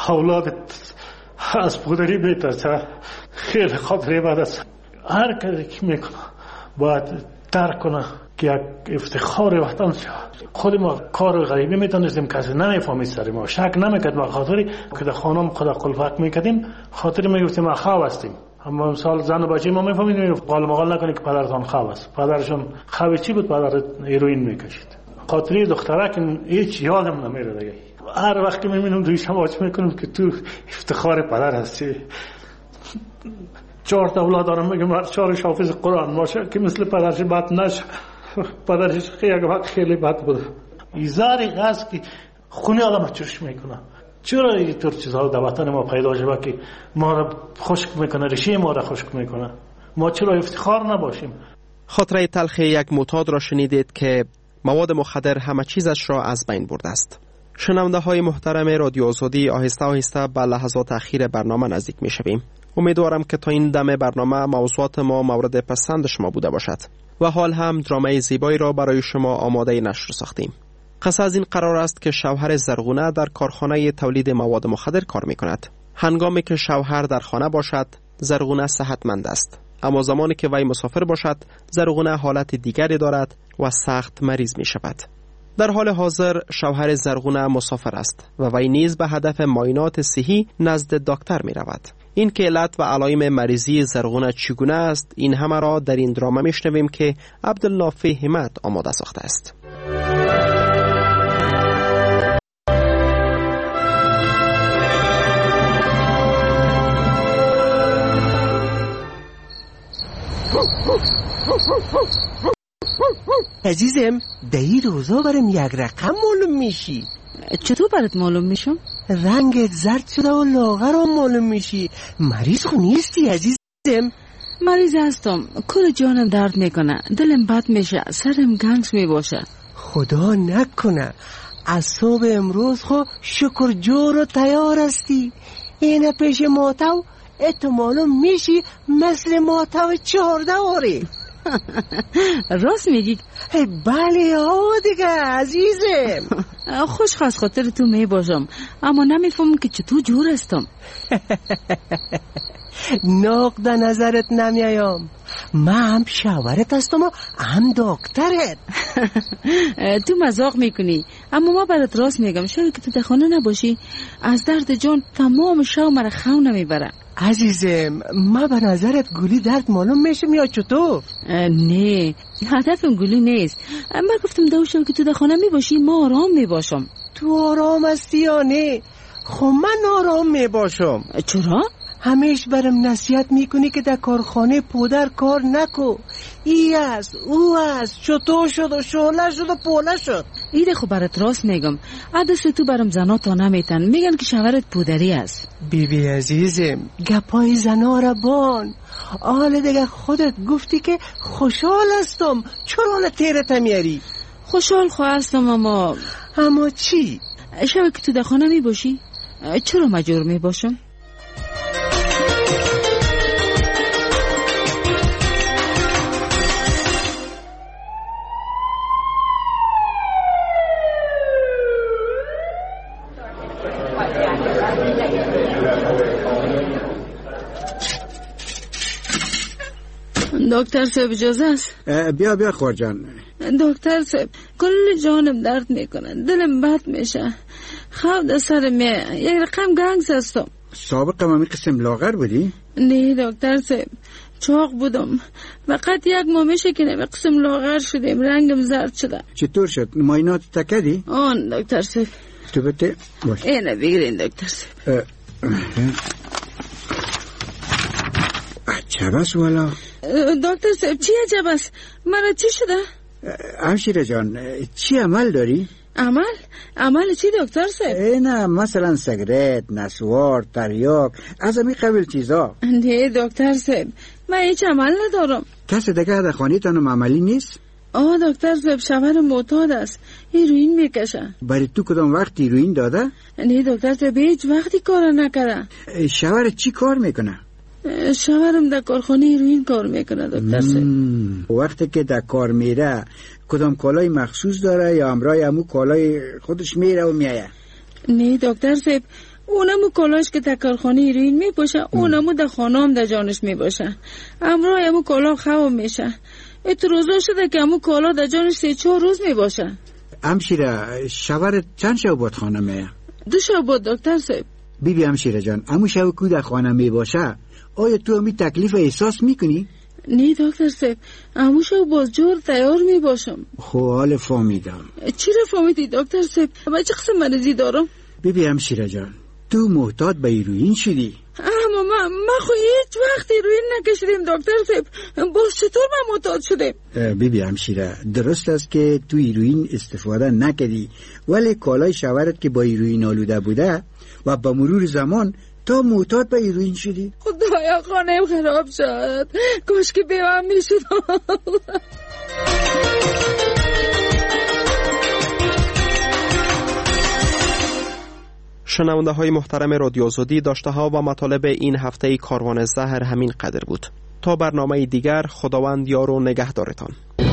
اولادت از پودری بیتر. خیلی خاطری بعد است. هر کسی که میکنه باید ترک کنه که یک افتخار وطن شود. خود ما کار غریبی میتونستیم، کسی نمیفهمید سر ما، شک نمیکرد. ما خاطری که در خانم خود قلفک میکردیم، خاطری میگفتیم ما خواب هستیم. اما مثال زن و بچه ما میفهمیدیم قال مقال نکنید که پدرتان خواب است. پدرشون خواب چی بود؟ پدر هیروئین میکشید. خاطری دخترک هیچ یادم نمیره دیگه. هر وقت که میبینم دویش هم واچ میکنم که تو افتخار پدر هستی. چهار تا اولاد دارم، میگم هر چهارش حافظ قرآن باشه که مثل پدرش بد نشه. پدرش خیلی وقت خیلی بد بود. ایزاری هست که خونی آدم چرش میکنه. چرا این طور چیزها در وطن ما پیدا شده که ما را خشک میکنه، ریشه ما را خشک میکنه؟ ما چرا افتخار نباشیم؟ خاطره تلخ یک معتاد را شنیدید که مواد مخدر همه چیزش را از بین برده است. شنونده های محترم رادیو آزادی، آهسته آهسته به لحظات اخیر برنامه نزدیک میشویم. امیدوارم که تا این دم برنامه موضوعات ما مورد پسند شما بوده باشد و حال هم درامه زیبایی را برای شما آماده نشر ساختیم. قصه از این قرار است که شوهر زرغونه در کارخانه تولید مواد مخدر کار می کند. هنگامی که شوهر در خانه باشد، زرغونه صحتمند است، اما زمانی که وی مسافر باشد زرغونه حالت دیگری دارد و سخت مریض می شود. در حال حاضر شوهر زرغونه مسافر است و وی نیز به هدف معاینات صحی نزد دکتر می رود. این که علت و علائم مریضی زرغونه چگونه است، این همه را در این درامه می شنویم که عبدالنافع همت آماده ساخته است. عزیزم دهی روزا برم یک رقم معلوم میشی. چطور برات معلوم میشم؟ رنگت زرد شده و لاغر هم معلوم میشی. مریض خو نیستی عزیزم؟ مریض هستم، کل جانم درد میکنه، دلم بد میشه، سرم گنگس میباشه. خدا نکنه از صبح امروز خو شکر جور و تیار هستی. اینه پیش ماتو اتو معلوم میشی مثل ماتو چهارده آره. راست میگی؟ بله ها دیگه عزیزم. خوش خواست خاطر تو می باشم، اما نمیفهمم که چطور جور هستم. نقد نظرت نمیایم. من هم شوهرت هستم و هم دکترت. تو مزاق میکنی، اما ما برات راست میگم. شاید که تو در خانه نباشی از درد جان تمام شو مرا خو نمیبره. عزیزم ما به نظرت گولی درد معلوم میشم یا چطور؟ نه هدفم گولی نیست. من گفتم دوشم که تو در خانه میباشی ما آرام میباشم. تو آرام هستی یا نه؟ خب من آرام میباشم. چرا؟ همیش برم نصیحت میکنی که در کارخانه پودر کار نکو. ای است او است چطور شد و شعله شد و پوله شد. ایده خب برات راست میگم. عدس تو برم زنا تا نمیتن، میگن که شوهرت پودری است. بی بی عزیزم گپای زنا را بان. حالا دیگه خودت گفتی که خوشحال هستم، چرا حالا تیرت میاری؟ خوشحال خو هستم اما اما چی؟ شب که تو در خانه میباشی چرا مجبور میباشم؟ دکتر صاحب اجازه است؟ بیا بیا خور جان. دکتر صاحب کل جانم درد میکنه، دلم بد میشه، خواب در سر می یک رقم گنگس هستم. سابق مامی قسم لاغر بودی؟ نه دکتر صاحب چاق بودم، فقط یک ماه میشه که نمی قسم لاغر شدیم، رنگم زرد شده. چطور شد؟ معاینات تکدی؟ آن دکتر صاحب. تو بته باش. اینه بگیرین دکتر صاحب. عجب است والا. دکتر صاحب چی عجب است؟ مرا چی شده؟ همشیره جان چی عمل داری؟ عمل؟ عمل چی دکتر صاحب؟ نه مثلا سیگرت، نسوار، تریاک، از همین قبیل چیزا. نه دکتر صاحب من هیچ عمل ندارم. کسی دیگه در خانه تانم عملی نیست؟ آه دکتر صاحب شوهر معتاد است، هیروئین میکشه. برای تو کدام وقت هیروئین داده؟ نه دکتر صاحب هیچ وقتی کار نکرده. شوهر چی کار میکنه؟ شوهرم در کارخانه هیروئین کار میکنه دکتر صاحب. وقتی که در کار میره کدام کالای مخصوص داره یا همراه همو کالای خودش میره و میایه؟ نه دکتر صاحب اونمو کالاش که در کارخانه هیروئین میپوشه، اونمو در خانه هم در جانش میباشه، همراه همو کالا خواب میشه. ات روزا شده که همو کالا در جانش سه چهار روز میباشه. همشیره شوهر چند شب بود خانه میه؟ دو شب بود دکتر صاحب. بی بی همشیره جان همو شب که در خانه میباشه آیا تو همی تکلیف احساس میکنی؟ نه دکتر صاحب همو شب باز جور تیار میباشم. خب حال فهمیدم. چی رو فهمیدی دکتر صاحب؟ من چه قسم مریضی دارم؟ بی بی همشیره جان تو محتاط به هیروئین شدی؟ اما من ما خو هیچ وقت هیروئین نکشیدیم دکتر صاحب، باز چطور من معتاد شدیم؟ بی بی همشیره درست است که تو هیروئین استفاده نکردی، ولی کالای شوهرت که با هیروئین آلوده بوده و با مرور زمان تا معتاد به هیروئین شدی. خدایا خانه‌ام خراب شد، کاش که بیوام میشدم. شنونده های محترم رادیو آزادی، داشته ها و مطالب این هفته کاروان زهر همین قدر بود. تا برنامه دیگر خداوند یار و نگهدارتان.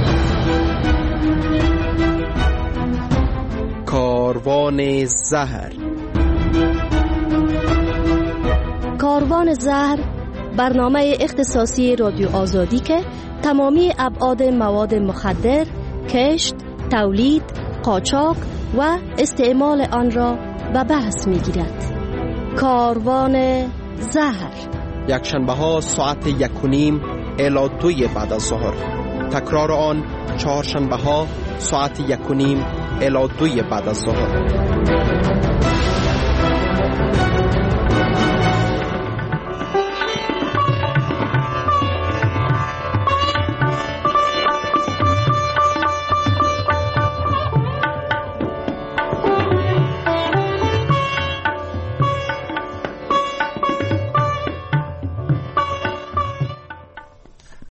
کاروان زهر. کاروان زهر برنامه اختصاصی رادیو آزادی که تمامی ابعاد مواد مخدر، کشت، تولید، قاچاق و استعمال آن را به بحث می‌گیرد. کاروان زهر، یک شنبه ها ساعت یک و نیم الی دوی بعد از ظهر. تکرار آن چهار شنبه ها ساعت یک و نیم الی دوی بعد از ظهر.